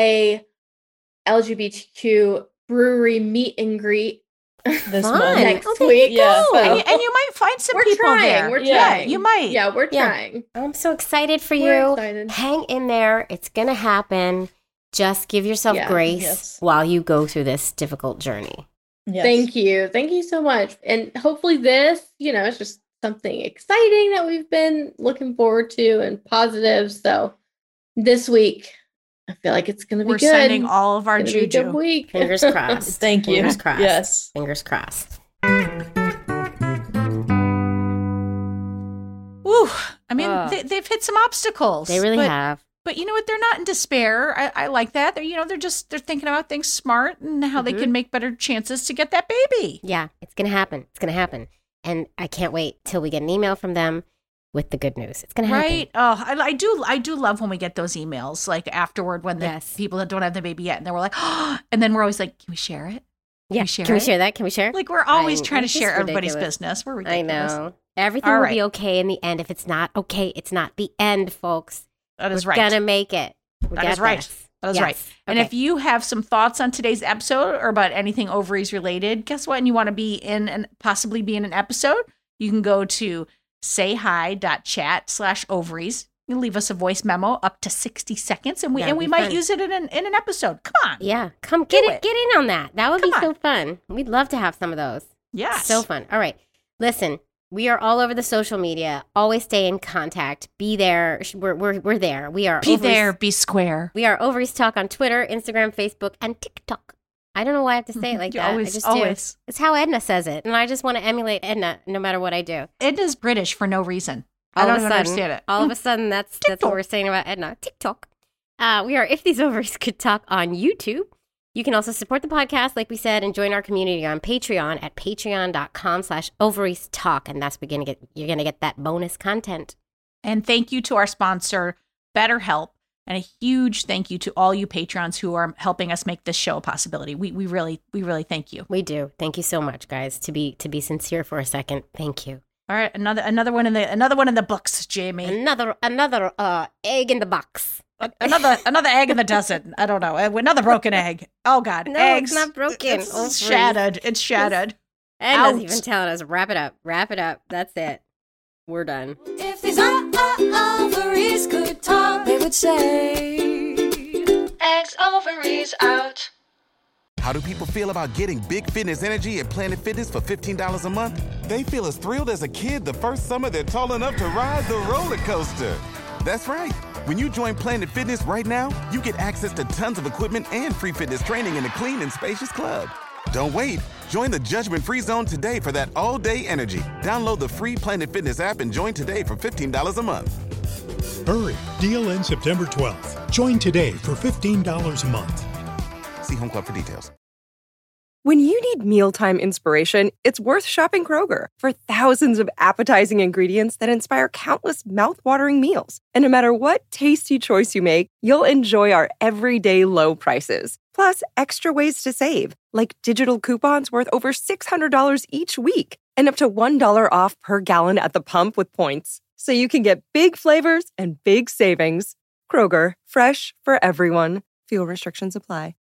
a L G B T Q brewery meet and greet This Fun. month. next Oh, there week. you go. So- and, you, and you might find some We're people trying, there. we're yeah, trying. you might. Yeah, we're Yeah. trying. I'm so excited for We're you. excited. Hang in there. It's gonna happen. Just give yourself Yeah. grace Yes. while you go through this difficult journey. Yes. Thank you. Thank you so much. And hopefully this, you know, it's just something exciting that we've been looking forward to and positive. So this week, I feel like it's going to be We're good. sending all of our It's gonna be a good juju. week. Fingers crossed. Thank you. Fingers crossed. Yes. Fingers crossed. Ooh, I mean, Ugh. they, they've hit some obstacles. They really but, have. But you know what? They're not in despair. I, I like that. They're, you know, they're just they're thinking about things smart and how they Mhm. can make better chances to get that baby. Yeah, it's gonna happen. It's gonna happen. And I can't wait till we get an email from them with the good news. It's gonna happen. Right? Oh, I, I do. I do love when we get those emails like afterward when the Yes. people that don't have the baby yet and they were like, oh, and then we're always like, can we share it? Yeah. we share Can we it? share that? Can we share? Like we're always I- trying to it's share just everybody's ridiculous. business. We're I ridiculous. know. Everything All will right. be okay in the end. If it's not okay, it's not the end, folks. That is We're right. gonna make it. We That got is right. this. That is Yes. right. And Okay. if you have some thoughts on today's episode or about anything ovaries related, guess what? And you want to be in and possibly be in an episode, you can go to sayhi.chat slash ovaries. You can leave us a voice memo up to sixty seconds and we That'd and we be might fun. use it in an in an episode. Come on. Yeah, come get Do it. it. Get in on that. That would Come be so on. fun. We'd love to have some of those. Yes. So fun. All right. Listen, we are all over the social media. Always stay in contact. Be there. We're we're, we're there. We are Be Ovaries- there, be square. We are Ovaries Talk on Twitter, Instagram, Facebook, and TikTok. I don't know why I have to say it like You that. always, I just always. do. It's how Edna says it, and I just want to emulate Edna no matter what I do. Edna's British for no reason. I All don't of a sudden, understand it. All of a sudden, that's that's TikTok. what we're saying about Edna. TikTok. Uh, we are If These Ovaries Could Talk on YouTube. You can also support the podcast, like we said, and join our community on Patreon at patreon.com slash ovaries talk. And that's where you're gonna get you're gonna get that bonus content. And thank you to our sponsor, BetterHelp. And a huge thank you to all you patrons who are helping us make this show a possibility. We we really we really thank you. We do. Thank you so much, guys. To be to be sincere for a second, thank you. All right, another another one in the another one in the books, Jamie. Another another uh egg in the box. Another another egg in the dozen. I don't know. Another broken egg. Oh God, No, eggs. it's not broken. It's Oh, shattered. It's shattered. And doesn't Out. even telling us. Wrap it up. Wrap it up. That's it. We're done. If these o- o- ovaries could talk, they would say, Eggs, ovaries out. How do people feel about getting big fitness energy at Planet Fitness for fifteen dollars a month? They feel as thrilled as a kid the first summer they're tall enough to ride the roller coaster. That's right. When you join Planet Fitness right now, you get access to tons of equipment and free fitness training in a clean and spacious club. Don't wait. Join the judgment-free zone today for that all-day energy. Download the free Planet Fitness app and join today for fifteen dollars a month. Hurry, deal ends September twelfth. Join today for fifteen dollars a month. See Home Club for details. When you need mealtime inspiration, it's worth shopping Kroger for thousands of appetizing ingredients that inspire countless mouthwatering meals. And no matter what tasty choice you make, you'll enjoy our everyday low prices. Plus, extra ways to save, like digital coupons worth over six hundred dollars each week and up to one dollar off per gallon at the pump with points. So you can get big flavors and big savings. Kroger, fresh for everyone. Fuel restrictions apply.